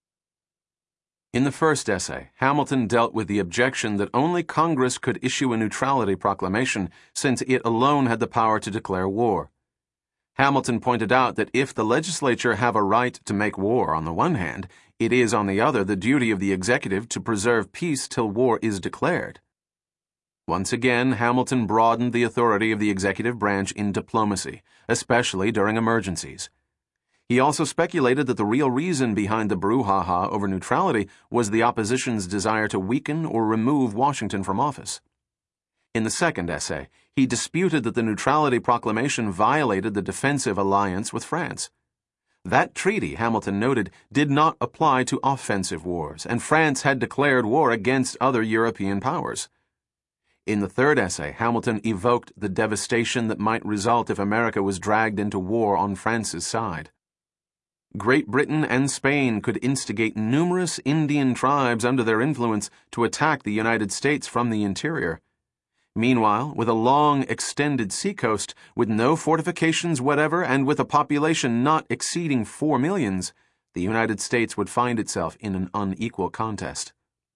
In the first essay, Hamilton dealt with the objection that only Congress could issue a neutrality proclamation since it alone had the power to declare war. Hamilton pointed out that if the legislature have a right to make war on the one hand, it is on the other the duty of the executive to preserve peace till war is declared. Once again, Hamilton broadened the authority of the executive branch in diplomacy, especially during emergencies. He also speculated that the real reason behind the brouhaha over neutrality was the opposition's desire to weaken or remove Washington from office. In the second essay, he disputed that the Neutrality Proclamation violated the defensive alliance with France. That treaty, Hamilton noted, did not apply to offensive wars, and France had declared war against other European powers. In the third essay, Hamilton evoked the devastation that might result if America was dragged into war on France's side. Great Britain and Spain could instigate numerous Indian tribes under their influence to attack the United States from the interior. Meanwhile, with a long, extended seacoast, with no fortifications whatever, and with a population not exceeding 4 millions, the United States would find itself in an unequal contest.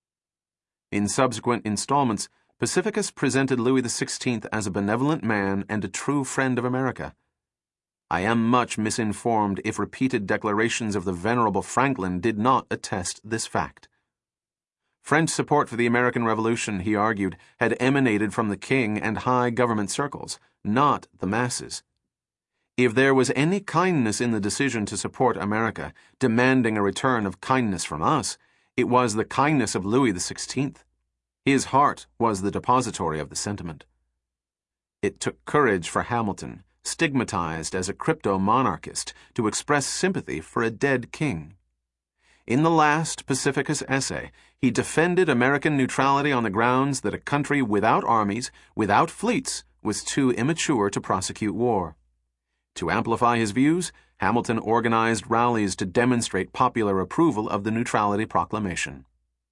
In subsequent installments, Pacificus presented Louis XVI as a benevolent man and a true friend of America. I am much misinformed if repeated declarations of the venerable Franklin did not attest this fact. French support for the American Revolution, he argued, had emanated from the king and high government circles, not the masses. If there was any kindness in the decision to support America, demanding a return of kindness from us, it was the kindness of Louis XVI. His heart was the depository of the sentiment. It took courage for Hamilton, stigmatized as a crypto-monarchist, to express sympathy for a dead king. In the last Pacificus essay, he defended American neutrality on the grounds that a country without armies, without fleets, was too immature to prosecute war. To amplify his views, Hamilton organized rallies to demonstrate popular approval of the Neutrality Proclamation.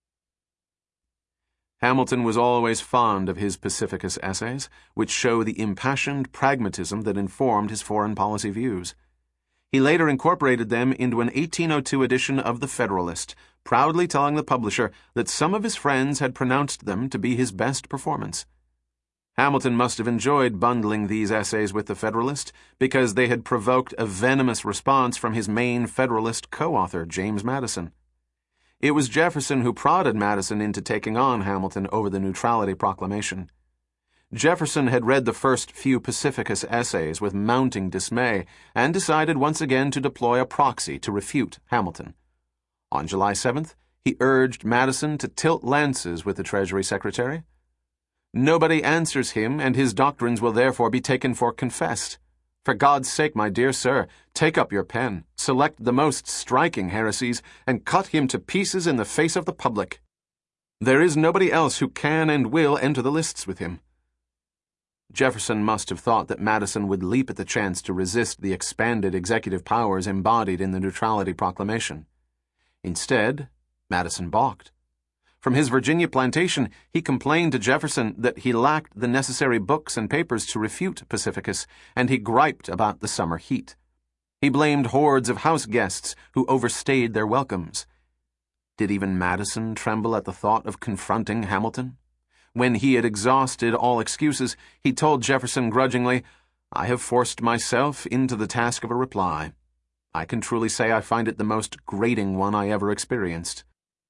Hamilton was always fond of his Pacificus essays, which show the impassioned pragmatism that informed his foreign policy views. He later incorporated them into an 1802 edition of The Federalist, proudly telling the publisher that some of his friends had pronounced them to be his best performance. Hamilton must have enjoyed bundling these essays with The Federalist because they had provoked a venomous response from his main Federalist co-author, James Madison. It was Jefferson who prodded Madison into taking on Hamilton over the Neutrality Proclamation. Jefferson had read the first few Pacificus essays with mounting dismay and decided once again to deploy a proxy to refute Hamilton. On July 7th, he urged Madison to tilt lances with the Treasury Secretary. Nobody answers him, and his doctrines will therefore be taken for confessed. For God's sake, my dear sir, take up your pen, select the most striking heresies, and cut him to pieces in the face of the public. There is nobody else who can and will enter the lists with him. Jefferson must have thought that Madison would leap at the chance to resist the expanded executive powers embodied in the Neutrality Proclamation. Instead, Madison balked. From his Virginia plantation, he complained to Jefferson that he lacked the necessary books and papers to refute Pacificus, and he griped about the summer heat. He blamed hordes of house guests who overstayed their welcomes. Did even Madison tremble at the thought of confronting Hamilton? When he had exhausted all excuses, he told Jefferson grudgingly, "I have forced myself into the task of a reply. I can truly say I find it the most grating one I ever experienced."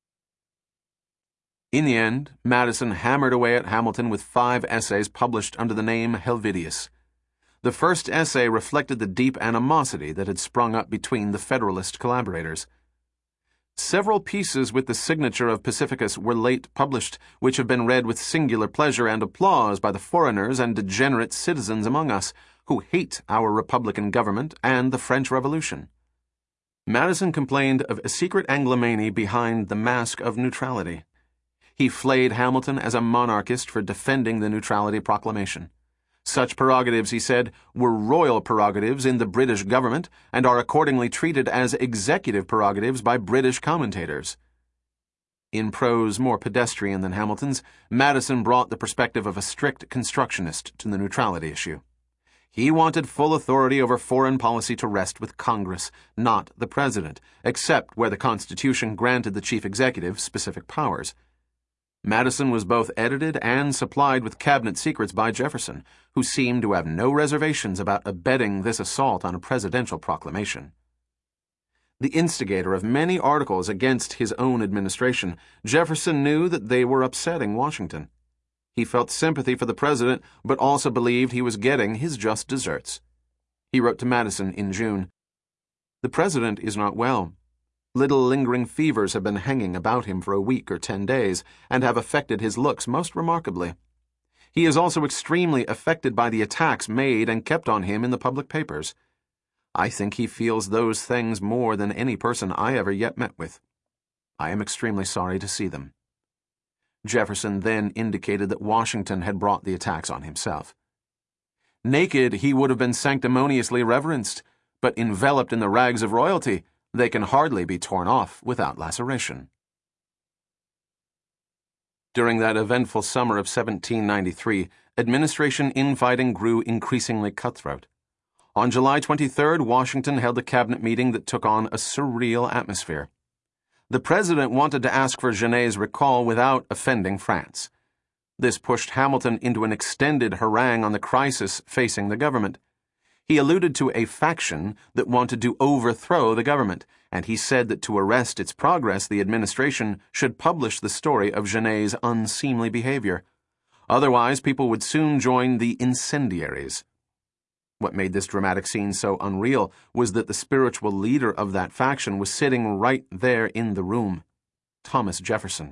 In the end, Madison hammered away at Hamilton with 5 essays published under the name Helvidius. The first essay reflected the deep animosity that had sprung up between the Federalist collaborators. Several pieces with the signature of Pacificus were late published, which have been read with singular pleasure and applause by the foreigners and degenerate citizens among us, who hate our Republican government and the French Revolution. Madison complained of a secret Anglomany behind the mask of neutrality. He flayed Hamilton as a monarchist for defending the Neutrality Proclamation. Such prerogatives, he said, were royal prerogatives in the British government and are accordingly treated as executive prerogatives by British commentators. In prose more pedestrian than Hamilton's, Madison brought the perspective of a strict constructionist to the neutrality issue. He wanted full authority over foreign policy to rest with Congress, not the President, except where the Constitution granted the chief executive specific powers. Madison was both edited and supplied with cabinet secrets by Jefferson, who seemed to have no reservations about abetting this assault on a presidential proclamation. The instigator of many articles against his own administration, Jefferson knew that they were upsetting Washington. He felt sympathy for the president, but also believed he was getting his just deserts. He wrote to Madison in June, "The president is not well. Little lingering fevers have been hanging about him for a week or 10 days, and have affected his looks most remarkably. He is also extremely affected by the attacks made and kept on him in the public papers. I think he feels those things more than any person I ever yet met with. I am extremely sorry to see them." Jefferson then indicated that Washington had brought the attacks on himself. Naked, he would have been sanctimoniously reverenced, but enveloped in the rags of royalty, they can hardly be torn off without laceration. During that eventful summer of 1793, administration infighting grew increasingly cutthroat. On July 23rd, Washington held a cabinet meeting that took on a surreal atmosphere. The president wanted to ask for Genet's recall without offending France. This pushed Hamilton into an extended harangue on the crisis facing the government. He alluded to a faction that wanted to overthrow the government, and he said that to arrest its progress, the administration should publish the story of Genet's unseemly behavior. Otherwise, people would soon join the incendiaries. What made this dramatic scene so unreal was that the spiritual leader of that faction was sitting right there in the room, Thomas Jefferson.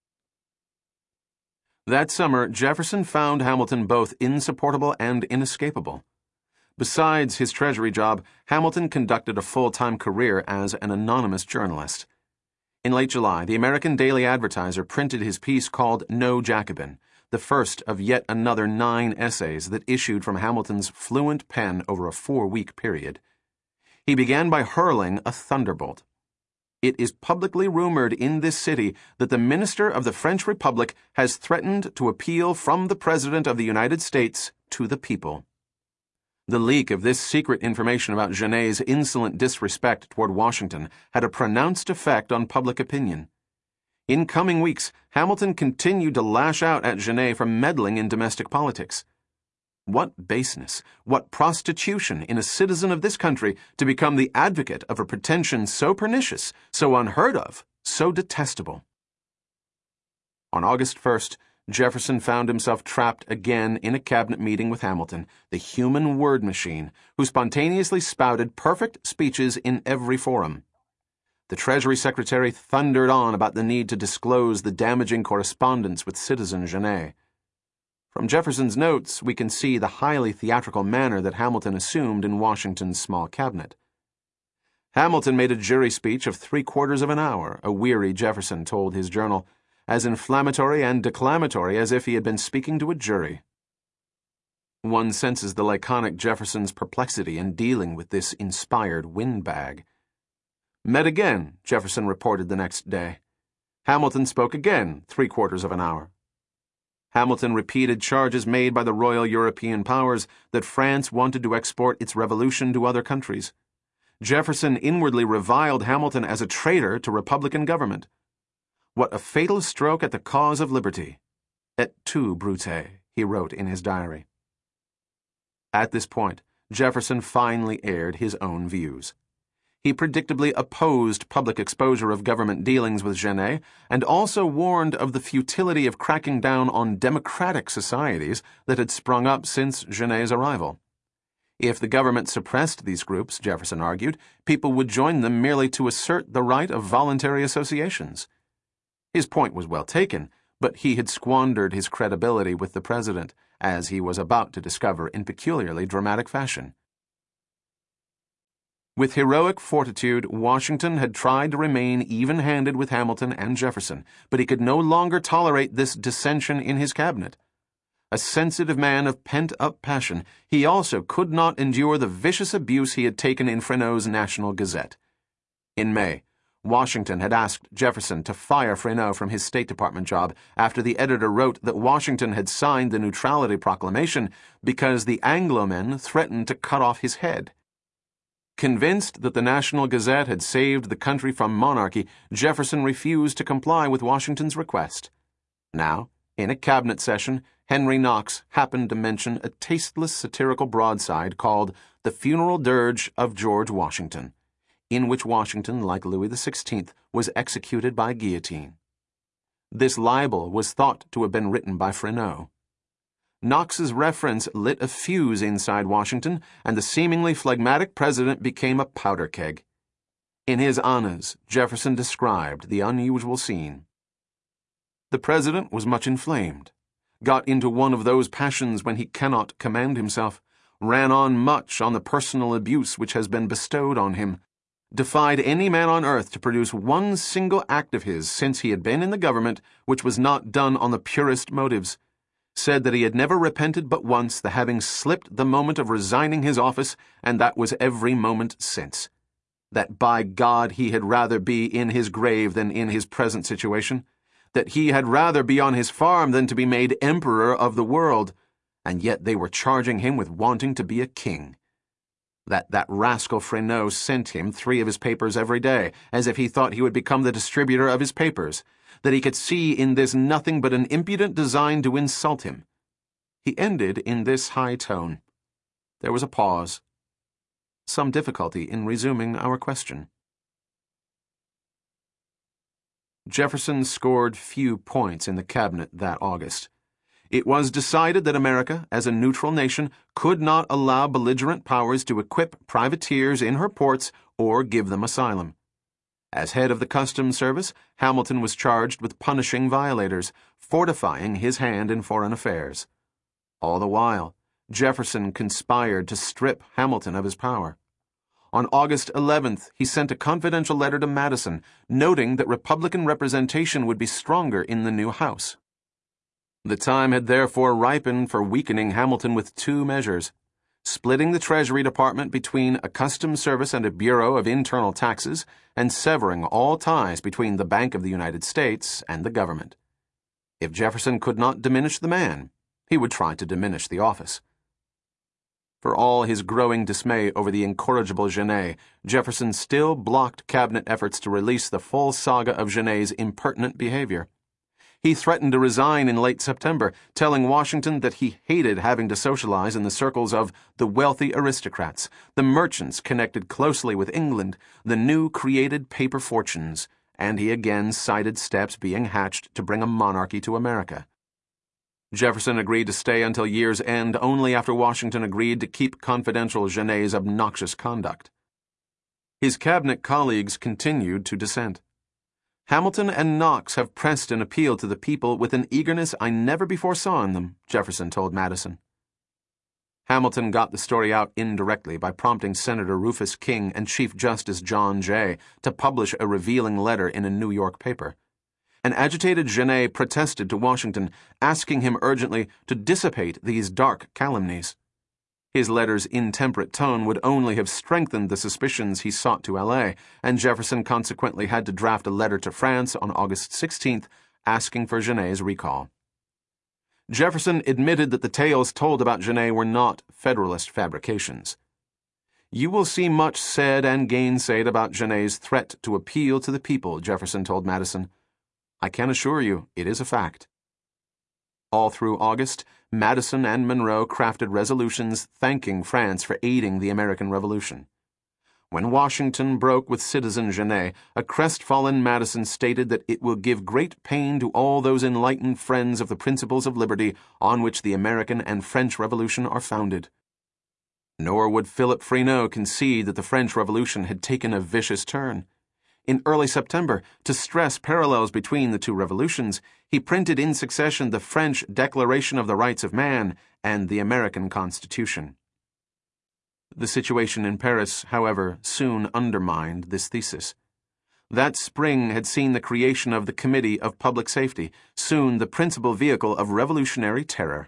That summer, Jefferson found Hamilton both insupportable and inescapable. Besides his Treasury job, Hamilton conducted a full-time career as an anonymous journalist. In late July, the American Daily Advertiser printed his piece called No Jacobin, the first of yet another 9 essays that issued from Hamilton's fluent pen over a 4-week period. He began by hurling a thunderbolt. "It is publicly rumored in this city that the Minister of the French Republic has threatened to appeal from the President of the United States to the people." The leak of this secret information about Genet's insolent disrespect toward Washington had a pronounced effect on public opinion. In coming weeks, Hamilton continued to lash out at Genet for meddling in domestic politics. What baseness, what prostitution in a citizen of this country to become the advocate of a pretension so pernicious, so unheard of, so detestable. On August 1st, Jefferson found himself trapped again in a cabinet meeting with Hamilton, the human word machine, who spontaneously spouted perfect speeches in every forum. The Treasury Secretary thundered on about the need to disclose the damaging correspondence with Citizen Genet. From Jefferson's notes, we can see the highly theatrical manner that Hamilton assumed in Washington's small cabinet. Hamilton made a jury speech of 3/4 of an hour, a weary Jefferson told his journal, as inflammatory and declamatory as if he had been speaking to a jury. One senses the laconic Jefferson's perplexity in dealing with this inspired windbag. Met again, Jefferson reported the next day. Hamilton spoke again, 3/4 of an hour. Hamilton repeated charges made by the Royal European powers that France wanted to export its revolution to other countries. Jefferson inwardly reviled Hamilton as a traitor to Republican government. What a fatal stroke at the cause of liberty. Et tu, Brute, he wrote in his diary. At this point, Jefferson finally aired his own views. He predictably opposed public exposure of government dealings with Genet and also warned of the futility of cracking down on democratic societies that had sprung up since Genet's arrival. If the government suppressed these groups, Jefferson argued, people would join them merely to assert the right of voluntary associations. His point was well taken, but he had squandered his credibility with the president, as he was about to discover in peculiarly dramatic fashion. With heroic fortitude, Washington had tried to remain even-handed with Hamilton and Jefferson, but he could no longer tolerate this dissension in his cabinet. A sensitive man of pent-up passion, he also could not endure the vicious abuse he had taken in Freneau's National Gazette. In May, Washington had asked Jefferson to fire Freneau from his State Department job after the editor wrote that Washington had signed the Neutrality Proclamation because the Anglo-men threatened to cut off his head. Convinced that the National Gazette had saved the country from monarchy, Jefferson refused to comply with Washington's request. Now, in a cabinet session, Henry Knox happened to mention a tasteless satirical broadside called The Funeral Dirge of George Washington, in which Washington, like Louis XVI, was executed by guillotine. This libel was thought to have been written by Freneau. Knox's reference lit a fuse inside Washington, and the seemingly phlegmatic president became a powder keg. In his Annas, Jefferson described the unusual scene. The president was much inflamed, got into one of those passions when he cannot command himself, ran on much on the personal abuse which has been bestowed on him, defied any man on earth to produce one single act of his since he had been in the government which was not done on the purest motives, said that he had never repented but once the having slipped the moment of resigning his office, and that was every moment since. That by God he had rather be in his grave than in his present situation, that he had rather be on his farm than to be made emperor of the world, and yet they were charging him with wanting to be a king. That rascal Freneau sent him 3 of his papers every day, as if he thought he would become the distributor of his papers, that he could see in this nothing but an impudent design to insult him. He ended in this high tone. There was a pause. Some difficulty in resuming our question. Jefferson scored few points in the cabinet that August. It was decided that America, as a neutral nation, could not allow belligerent powers to equip privateers in her ports or give them asylum. As head of the Customs Service, Hamilton was charged with punishing violators, fortifying his hand in foreign affairs. All the while, Jefferson conspired to strip Hamilton of his power. On August 11th, he sent a confidential letter to Madison, noting that Republican representation would be stronger in the new House. The time had therefore ripened for weakening Hamilton with 2 measures: splitting the Treasury Department between a Customs Service and a Bureau of Internal Taxes, and severing all ties between the Bank of the United States and the government. If Jefferson could not diminish the man, he would try to diminish the office. For all his growing dismay over the incorrigible Genet, Jefferson still blocked cabinet efforts to release the full saga of Genet's impertinent behavior. He threatened to resign in late September, telling Washington that he hated having to socialize in the circles of the wealthy aristocrats, the merchants connected closely with England, the new created paper fortunes, and he again cited steps being hatched to bring a monarchy to America. Jefferson agreed to stay until year's end only after Washington agreed to keep confidential Genet's obnoxious conduct. His cabinet colleagues continued to dissent. Hamilton and Knox have pressed an appeal to the people with an eagerness I never before saw in them, Jefferson told Madison. Hamilton got the story out indirectly by prompting Senator Rufus King and Chief Justice John Jay to publish a revealing letter in a New York paper. An agitated Genet protested to Washington, asking him urgently to dissipate these dark calumnies. His letter's intemperate tone would only have strengthened the suspicions he sought to allay, and Jefferson consequently had to draft a letter to France on August 16th asking for Genet's recall. Jefferson admitted that the tales told about Genet were not Federalist fabrications. You will see much said and gainsayed about Genet's threat to appeal to the people, Jefferson told Madison. I can assure you it is a fact. All through August, Madison and Monroe crafted resolutions thanking France for aiding the American Revolution. When Washington broke with Citizen Genet, a crestfallen Madison stated that it will give great pain to all those enlightened friends of the principles of liberty on which the American and French Revolution are founded. Nor would Philip Freneau concede that the French Revolution had taken a vicious turn. In early September, to stress parallels between the two revolutions, he printed in succession the French Declaration of the Rights of Man and the American Constitution. The situation in Paris, however, soon undermined this thesis. That spring had seen the creation of the Committee of Public Safety, soon the principal vehicle of revolutionary terror.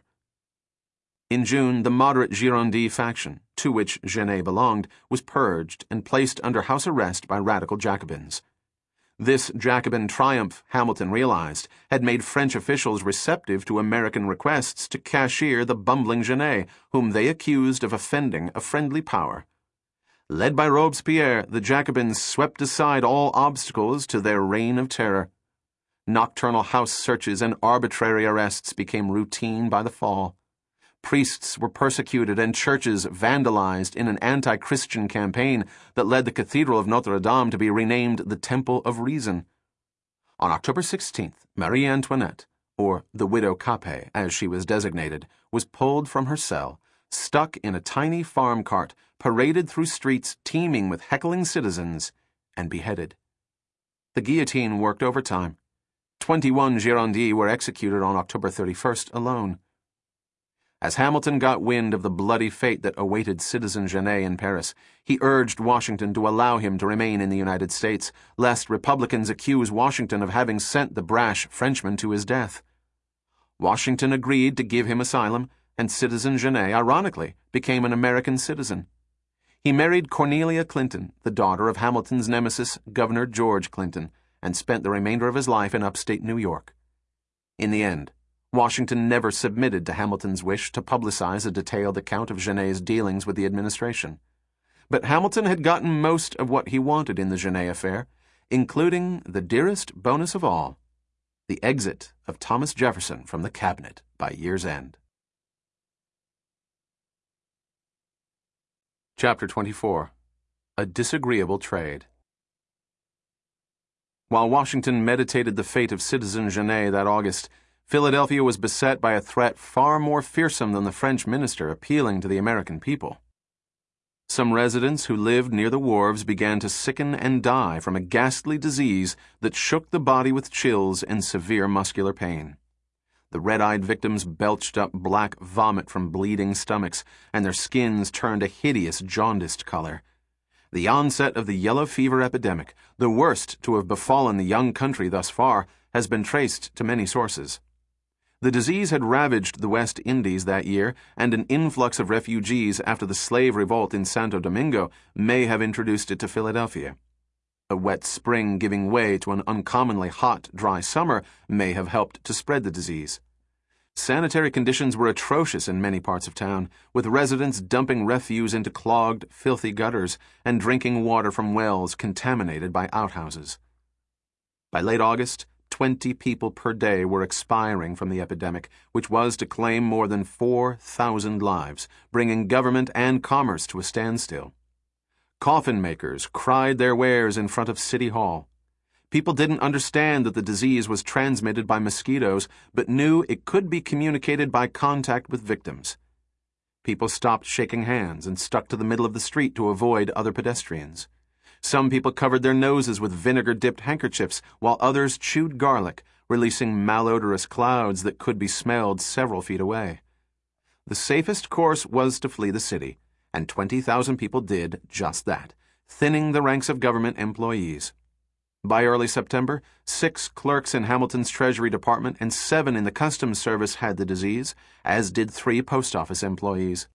In June, the moderate Girondin faction, to which Genet belonged, was purged and placed under house arrest by radical Jacobins. This Jacobin triumph, Hamilton realized, had made French officials receptive to American requests to cashier the bumbling Genet, whom they accused of offending a friendly power. Led by Robespierre, the Jacobins swept aside all obstacles to their reign of terror. Nocturnal house searches and arbitrary arrests became routine by the fall. Priests were persecuted and churches vandalized in an anti-Christian campaign that led the Cathedral of Notre Dame to be renamed the Temple of Reason. On October 16th, Marie Antoinette, or the Widow Capet as she was designated, was pulled from her cell, stuck in a tiny farm cart, paraded through streets teeming with heckling citizens, and beheaded. The guillotine worked overtime. 21 Girondins were executed on October 31st alone. As Hamilton got wind of the bloody fate that awaited Citizen Genet in Paris, he urged Washington to allow him to remain in the United States, lest Republicans accuse Washington of having sent the brash Frenchman to his death. Washington agreed to give him asylum, and Citizen Genet, ironically, became an American citizen. He married Cornelia Clinton, the daughter of Hamilton's nemesis, Governor George Clinton, and spent the remainder of his life in upstate New York. In the end, Washington never submitted to Hamilton's wish to publicize a detailed account of Genet's dealings with the administration. But Hamilton had gotten most of what he wanted in the Genet affair, including the dearest bonus of all, the exit of Thomas Jefferson from the cabinet by year's end. Chapter 24. A Disagreeable Trade. While Washington meditated the fate of Citizen Genet that August, Philadelphia was beset by a threat far more fearsome than the French minister appealing to the American people. Some residents who lived near the wharves began to sicken and die from a ghastly disease that shook the body with chills and severe muscular pain. The red-eyed victims belched up black vomit from bleeding stomachs, and their skins turned a hideous jaundiced color. The onset of the yellow fever epidemic, the worst to have befallen the young country thus far, has been traced to many sources. The disease had ravaged the West Indies that year, and an influx of refugees after the slave revolt in Santo Domingo may have introduced it to Philadelphia. A wet spring giving way to an uncommonly hot, dry summer may have helped to spread the disease. Sanitary conditions were atrocious in many parts of town, with residents dumping refuse into clogged, filthy gutters and drinking water from wells contaminated by outhouses. By late August, 20 people per day were expiring from the epidemic, which was to claim more than 4,000 lives, bringing government and commerce to a standstill. Coffin makers cried their wares in front of City Hall. People didn't understand that the disease was transmitted by mosquitoes, but knew it could be communicated by contact with victims. People stopped shaking hands and stuck to the middle of the street to avoid other pedestrians. Some people covered their noses with vinegar-dipped handkerchiefs, while others chewed garlic, releasing malodorous clouds that could be smelled several feet away. The safest course was to flee the city, and 20,000 people did just that, thinning the ranks of government employees. By early September, 6 clerks in Hamilton's Treasury Department and 7 in the Customs Service had the disease, as did 3 post office employees.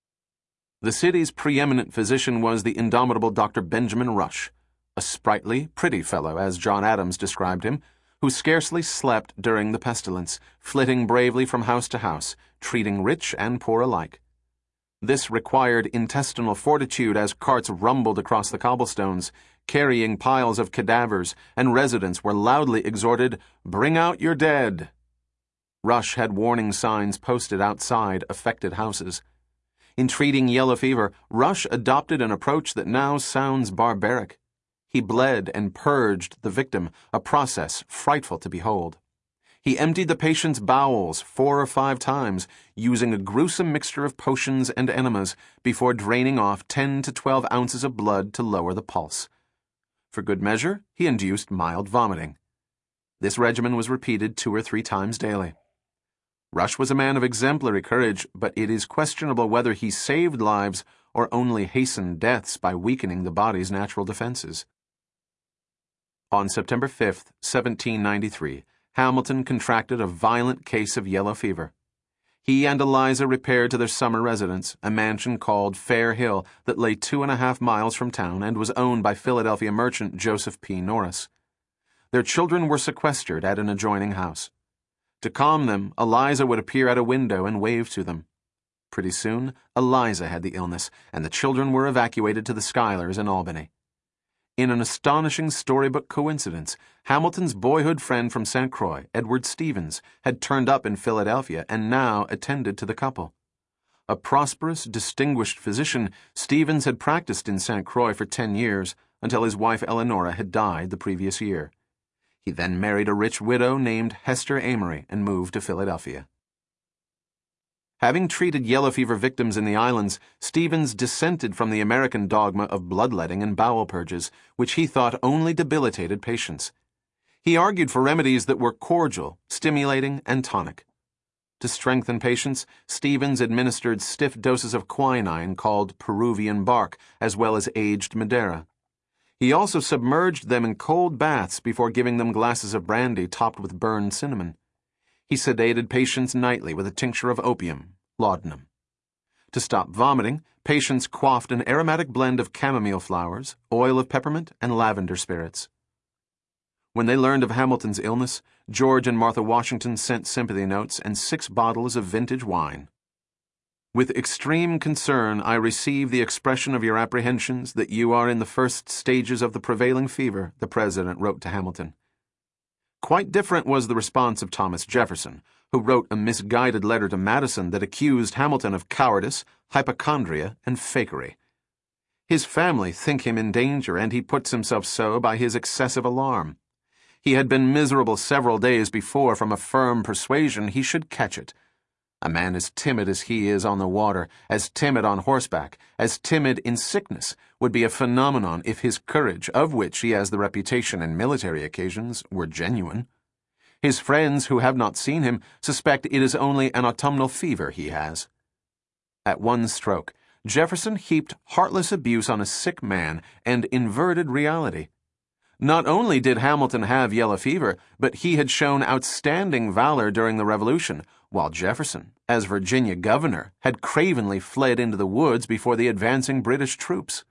The city's preeminent physician was the indomitable Dr. Benjamin Rush, a sprightly, pretty fellow, as John Adams described him, who scarcely slept during the pestilence, flitting bravely from house to house, treating rich and poor alike. This required intestinal fortitude as carts rumbled across the cobblestones, carrying piles of cadavers, and residents were loudly exhorted, "Bring out your dead." Rush had warning signs posted outside affected houses. In treating yellow fever, Rush adopted an approach that now sounds barbaric. He bled and purged the victim, a process frightful to behold. He emptied the patient's bowels 4 or 5 times, using a gruesome mixture of potions and enemas before draining off 10 to 12 ounces of blood to lower the pulse. For good measure, he induced mild vomiting. This regimen was repeated 2 or 3 times daily. Rush was a man of exemplary courage, but it is questionable whether he saved lives or only hastened deaths by weakening the body's natural defenses. On September 5, 1793, Hamilton contracted a violent case of yellow fever. He and Eliza repaired to their summer residence, a mansion called Fair Hill that lay 2.5 miles from town and was owned by Philadelphia merchant Joseph P. Norris. Their children were sequestered at an adjoining house. To calm them, Eliza would appear at a window and wave to them. Pretty soon, Eliza had the illness, and the children were evacuated to the Schuylers in Albany. In an astonishing storybook coincidence, Hamilton's boyhood friend from St. Croix, Edward Stevens, had turned up in Philadelphia and now attended to the couple. A prosperous, distinguished physician, Stevens had practiced in St. Croix for 10 years until his wife Eleanora had died the previous year. He then married a rich widow named Hester Amory and moved to Philadelphia. Having treated yellow fever victims in the islands, Stevens dissented from the American dogma of bloodletting and bowel purges, which he thought only debilitated patients. He argued for remedies that were cordial, stimulating, and tonic. To strengthen patients, Stevens administered stiff doses of quinine called Peruvian bark, as well as aged Madeira. He also submerged them in cold baths before giving them glasses of brandy topped with burned cinnamon. He sedated patients nightly with a tincture of opium, laudanum. To stop vomiting, patients quaffed an aromatic blend of chamomile flowers, oil of peppermint, and lavender spirits. When they learned of Hamilton's illness, George and Martha Washington sent sympathy notes and 6 bottles of vintage wine. "With extreme concern I receive the expression of your apprehensions that you are in the first stages of the prevailing fever," the president wrote to Hamilton. Quite different was the response of Thomas Jefferson, who wrote a misguided letter to Madison that accused Hamilton of cowardice, hypochondria, and fakery. His family think him in danger, and he puts himself so by his excessive alarm. He had been miserable several days before from a firm persuasion he should catch it. A man as timid as he is on the water, as timid on horseback, as timid in sickness, would be a phenomenon if his courage, of which he has the reputation in military occasions, were genuine. His friends who have not seen him suspect it is only an autumnal fever he has. At one stroke, Jefferson heaped heartless abuse on a sick man and inverted reality. Not only did Hamilton have yellow fever, but he had shown outstanding valor during the Revolution, while Jefferson, as Virginia governor, had cravenly fled into the woods before the advancing British troops.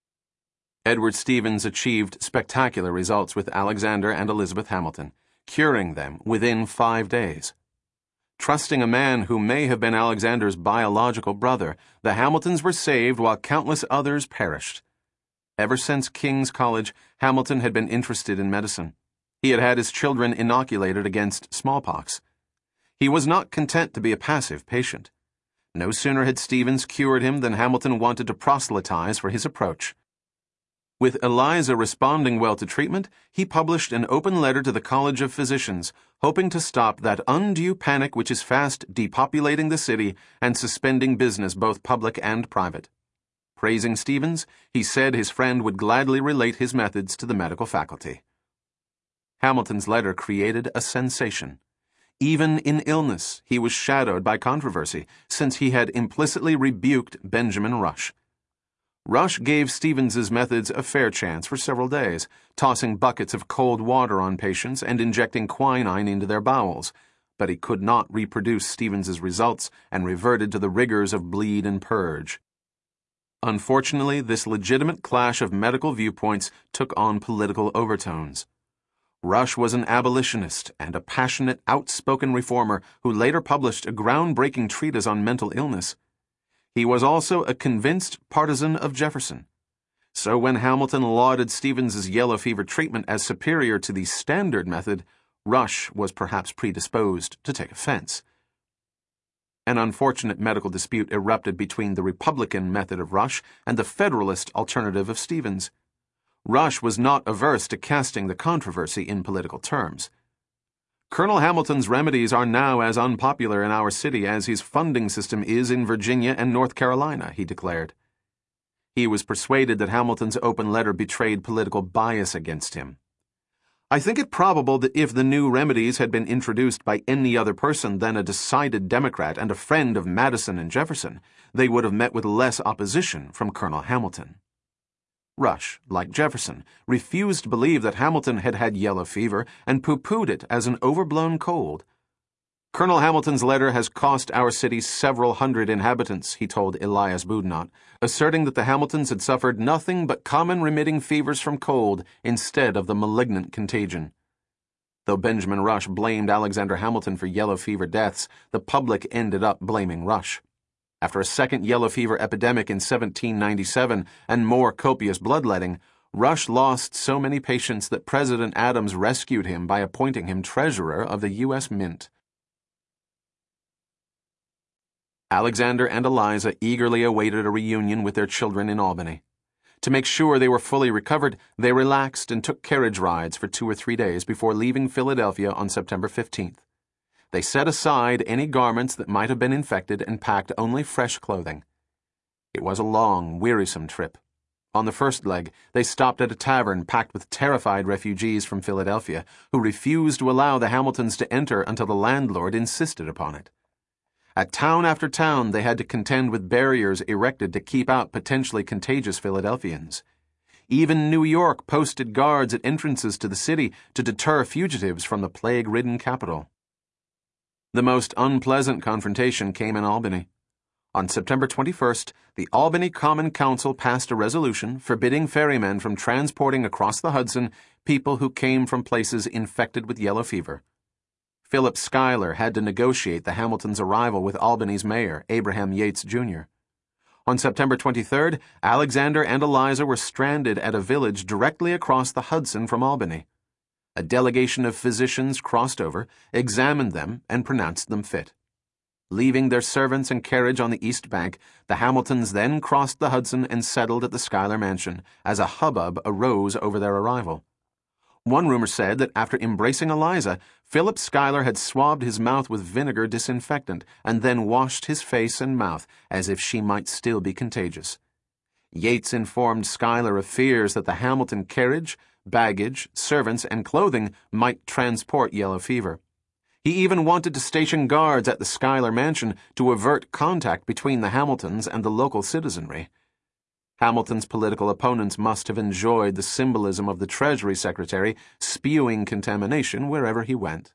Edward Stevens achieved spectacular results with Alexander and Elizabeth Hamilton, curing them within 5 days. Trusting a man who may have been Alexander's biological brother, the Hamiltons were saved while countless others perished. Ever since King's College, Hamilton had been interested in medicine. He had had his children inoculated against smallpox. He was not content to be a passive patient. No sooner had Stevens cured him than Hamilton wanted to proselytize for his approach. With Eliza responding well to treatment, he published an open letter to the College of Physicians, hoping to stop that undue panic which is fast depopulating the city and suspending business both public and private. Praising Stevens, he said his friend would gladly relate his methods to the medical faculty. Hamilton's letter created a sensation. Even in illness, he was shadowed by controversy, since he had implicitly rebuked Benjamin Rush. Rush gave Stevens's methods a fair chance for several days, tossing buckets of cold water on patients and injecting quinine into their bowels, but he could not reproduce Stevens's results and reverted to the rigors of bleed and purge. Unfortunately, this legitimate clash of medical viewpoints took on political overtones. Rush was an abolitionist and a passionate, outspoken reformer who later published a groundbreaking treatise on mental illness. He was also a convinced partisan of Jefferson. So when Hamilton lauded Stevens's yellow fever treatment as superior to the standard method, Rush was perhaps predisposed to take offense. An unfortunate medical dispute erupted between the Republican method of Rush and the Federalist alternative of Stevens. Rush was not averse to casting the controversy in political terms. Colonel Hamilton's remedies are now as unpopular in our city as his funding system is in Virginia and North Carolina, he declared. He was persuaded that Hamilton's open letter betrayed political bias against him. I think it probable that if the new remedies had been introduced by any other person than a decided Democrat and a friend of Madison and Jefferson, they would have met with less opposition from Colonel Hamilton. Rush, like Jefferson, refused to believe that Hamilton had had yellow fever and pooh-poohed it as an overblown cold. Colonel Hamilton's letter has cost our city several hundred inhabitants, he told Elias Boudinot, asserting that the Hamiltons had suffered nothing but common remitting fevers from cold instead of the malignant contagion. Though Benjamin Rush blamed Alexander Hamilton for yellow fever deaths, the public ended up blaming Rush. After a second yellow fever epidemic in 1797 and more copious bloodletting, Rush lost so many patients that President Adams rescued him by appointing him treasurer of the U.S. Mint. Alexander and Eliza eagerly awaited a reunion with their children in Albany. To make sure they were fully recovered, they relaxed and took carriage rides for 2 or 3 days before leaving Philadelphia on September 15th. They set aside any garments that might have been infected and packed only fresh clothing. It was a long, wearisome trip. On the first leg, they stopped at a tavern packed with terrified refugees from Philadelphia who refused to allow the Hamiltons to enter until the landlord insisted upon it. At town after town, they had to contend with barriers erected to keep out potentially contagious Philadelphians. Even New York posted guards at entrances to the city to deter fugitives from the plague-ridden capital. The most unpleasant confrontation came in Albany. On September 21st, the Albany Common Council passed a resolution forbidding ferrymen from transporting across the Hudson people who came from places infected with yellow fever. Philip Schuyler had to negotiate the Hamiltons' arrival with Albany's mayor, Abraham Yates, Jr. On September 23rd, Alexander and Eliza were stranded at a village directly across the Hudson from Albany. A delegation of physicians crossed over, examined them, and pronounced them fit. Leaving their servants and carriage on the east bank, the Hamiltons then crossed the Hudson and settled at the Schuyler mansion, as a hubbub arose over their arrival. One rumor said that after embracing Eliza, Philip Schuyler had swabbed his mouth with vinegar disinfectant and then washed his face and mouth as if she might still be contagious. Yates informed Schuyler of fears that the Hamilton carriage, baggage, servants, and clothing might transport yellow fever. He even wanted to station guards at the Schuyler mansion to avert contact between the Hamiltons and the local citizenry. Hamilton's political opponents must have enjoyed the symbolism of the Treasury Secretary spewing contamination wherever he went.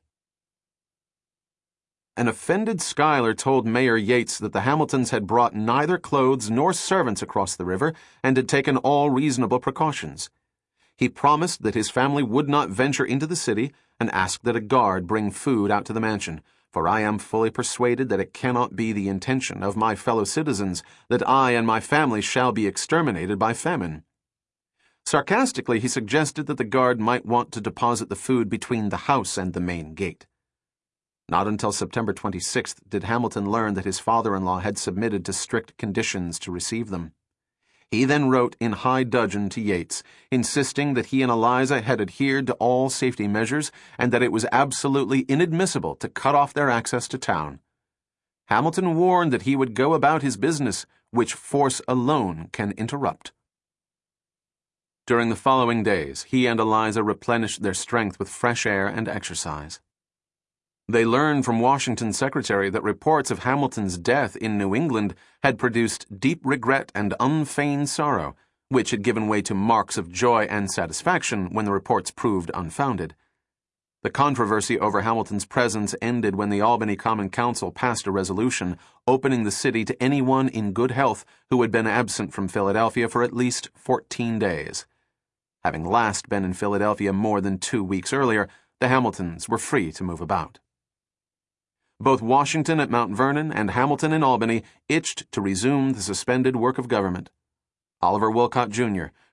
An offended Schuyler told Mayor Yates that the Hamiltons had brought neither clothes nor servants across the river and had taken all reasonable precautions. He promised that his family would not venture into the city and asked that a guard bring food out to the mansion, for I am fully persuaded that it cannot be the intention of my fellow citizens that I and my family shall be exterminated by famine. Sarcastically, he suggested that the guard might want to deposit the food between the house and the main gate. Not until September 26th did Hamilton learn that his father-in-law had submitted to strict conditions to receive them. He then wrote in high dudgeon to Yates, insisting that he and Eliza had adhered to all safety measures and that it was absolutely inadmissible to cut off their access to town. Hamilton warned that he would go about his business, which force alone can interrupt. During the following days, he and Eliza replenished their strength with fresh air and exercise. They learned from Washington's secretary that reports of Hamilton's death in New England had produced deep regret and unfeigned sorrow, which had given way to marks of joy and satisfaction when the reports proved unfounded. The controversy over Hamilton's presence ended when the Albany Common Council passed a resolution opening the city to anyone in good health who had been absent from Philadelphia for at least 14 days. Having last been in Philadelphia more than 2 weeks earlier, the Hamiltons were free to move about. Both Washington at Mount Vernon and Hamilton in Albany itched to resume the suspended work of government. Oliver Wolcott, Jr.,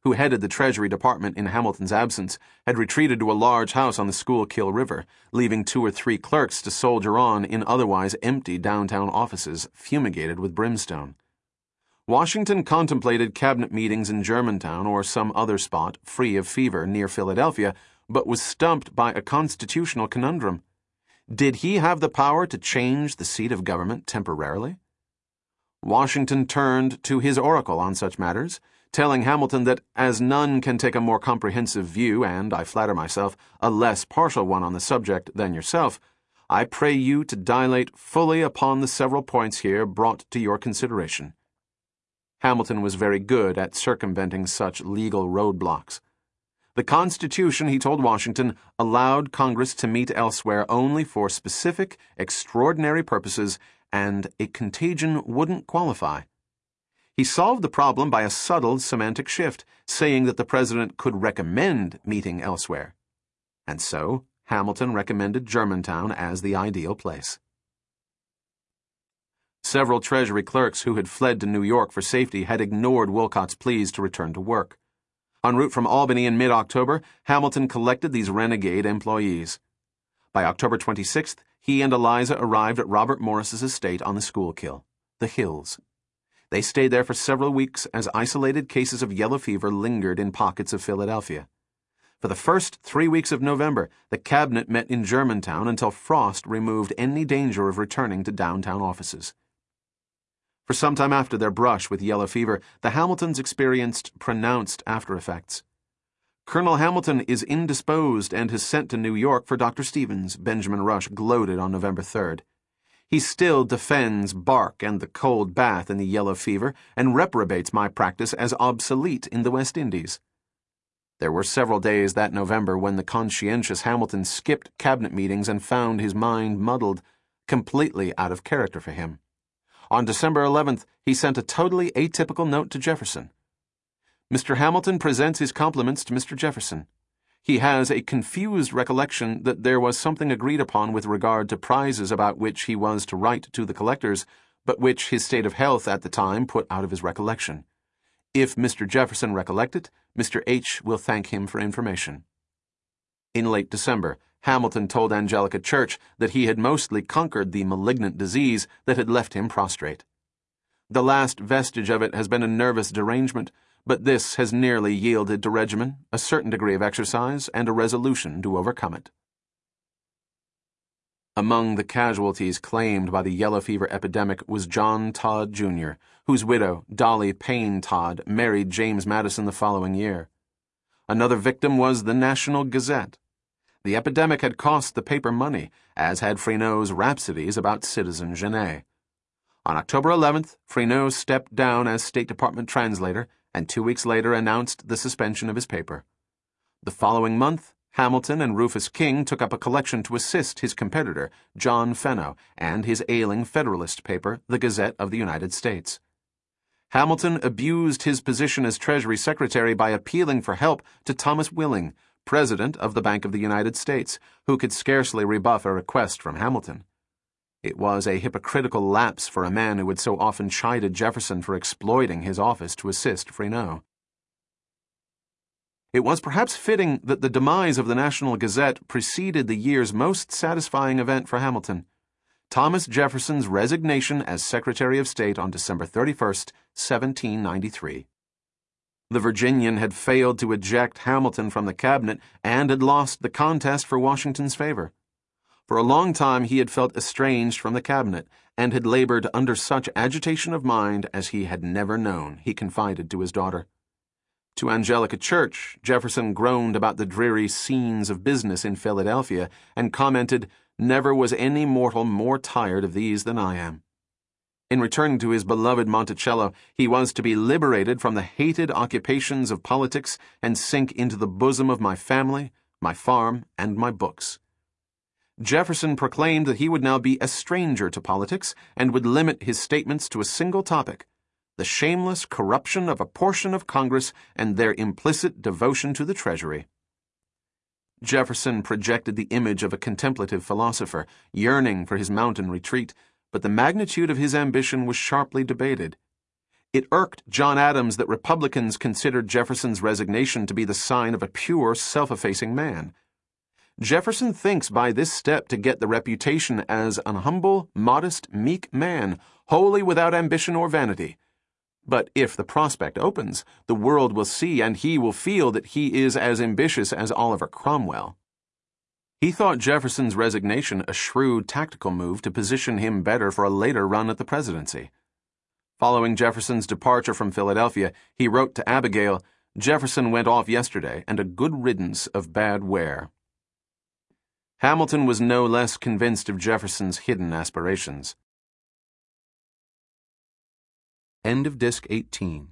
who headed the Treasury Department in Hamilton's absence, had retreated to a large house on the Schuylkill River, leaving 2 or 3 clerks to soldier on in otherwise empty downtown offices, fumigated with brimstone. Washington contemplated cabinet meetings in Germantown or some other spot free of fever near Philadelphia, but was stumped by a constitutional conundrum. Did he have the power to change the seat of government temporarily? Washington turned to his oracle on such matters, telling Hamilton that as none can take a more comprehensive view and, I flatter myself, a less partial one on the subject than yourself, I pray you to dilate fully upon the several points here brought to your consideration. Hamilton was very good at circumventing such legal roadblocks. The Constitution, he told Washington, allowed Congress to meet elsewhere only for specific, extraordinary purposes, and a contagion wouldn't qualify. He solved the problem by a subtle semantic shift, saying that the president could recommend meeting elsewhere. And so, Hamilton recommended Germantown as the ideal place. Several Treasury clerks who had fled to New York for safety had ignored Wolcott's pleas to return to work. En route from Albany in mid-October, Hamilton collected these renegade employees. By October 26th, he and Eliza arrived at Robert Morris's estate on the Schuylkill, the Hills. They stayed there for several weeks as isolated cases of yellow fever lingered in pockets of Philadelphia. For the first 3 weeks of November, the cabinet met in Germantown until Frost removed any danger of returning to downtown offices. For some time after their brush with yellow fever, the Hamiltons experienced pronounced after-effects. Colonel Hamilton is indisposed and is sent to New York for Dr. Stevens, Benjamin Rush gloated on November 3rd. He still defends bark and the cold bath in the yellow fever and reprobates my practice as obsolete in the West Indies. There were several days that November when the conscientious Hamilton skipped cabinet meetings and found his mind muddled, completely out of character for him. On December 11th, he sent a totally atypical note to Jefferson. Mr. Hamilton presents his compliments to Mr. Jefferson. He has a confused recollection that there was something agreed upon with regard to prizes about which he was to write to the collectors, but which his state of health at the time put out of his recollection. If Mr. Jefferson recollect it, Mr. H. will thank him for information. In late December, Hamilton told Angelica Church that he had mostly conquered the malignant disease that had left him prostrate. The last vestige of it has been a nervous derangement, but this has nearly yielded to regimen, a certain degree of exercise, and a resolution to overcome it. Among the casualties claimed by the yellow fever epidemic was John Todd, Jr., whose widow, Dolly Payne Todd, married James Madison the following year. Another victim was the National Gazette. The epidemic had cost the paper money, as had Freneau's rhapsodies about Citizen Genet. On October 11th, Freneau stepped down as State Department translator, and 2 weeks later announced the suspension of his paper. The following month, Hamilton and Rufus King took up a collection to assist his competitor, John Fenno, and his ailing Federalist paper, the Gazette of the United States. Hamilton abused his position as Treasury Secretary by appealing for help to Thomas Willing, President of the Bank of the United States, who could scarcely rebuff a request from Hamilton. It was a hypocritical lapse for a man who had so often chided Jefferson for exploiting his office to assist Freneau. It was perhaps fitting that the demise of the National Gazette preceded the year's most satisfying event for Hamilton, Thomas Jefferson's resignation as Secretary of State on December 31st, 1793. The Virginian had failed to eject Hamilton from the cabinet and had lost the contest for Washington's favor. For a long time he had felt estranged from the cabinet and had labored under such agitation of mind as he had never known, he confided to his daughter. To Angelica Church, Jefferson groaned about the dreary scenes of business in Philadelphia and commented, "Never was any mortal more tired of these than I am." In returning to his beloved Monticello, he was to be liberated from the hated occupations of politics and sink into the bosom of my family, my farm, and my books. Jefferson proclaimed that he would now be a stranger to politics and would limit his statements to a single topic: the shameless corruption of a portion of Congress and their implicit devotion to the Treasury. Jefferson projected the image of a contemplative philosopher, yearning for his mountain retreat, but the magnitude of his ambition was sharply debated. It irked John Adams that Republicans considered Jefferson's resignation to be the sign of a pure, self-effacing man. Jefferson thinks by this step to get the reputation as an humble, modest, meek man, wholly without ambition or vanity. But if the prospect opens, the world will see and he will feel that he is as ambitious as Oliver Cromwell. He thought Jefferson's resignation a shrewd tactical move to position him better for a later run at the presidency. Following Jefferson's departure from Philadelphia, he wrote to Abigail, "Jefferson went off yesterday, and a good riddance of bad wear." Hamilton was no less convinced of Jefferson's hidden aspirations. End of Disc 18.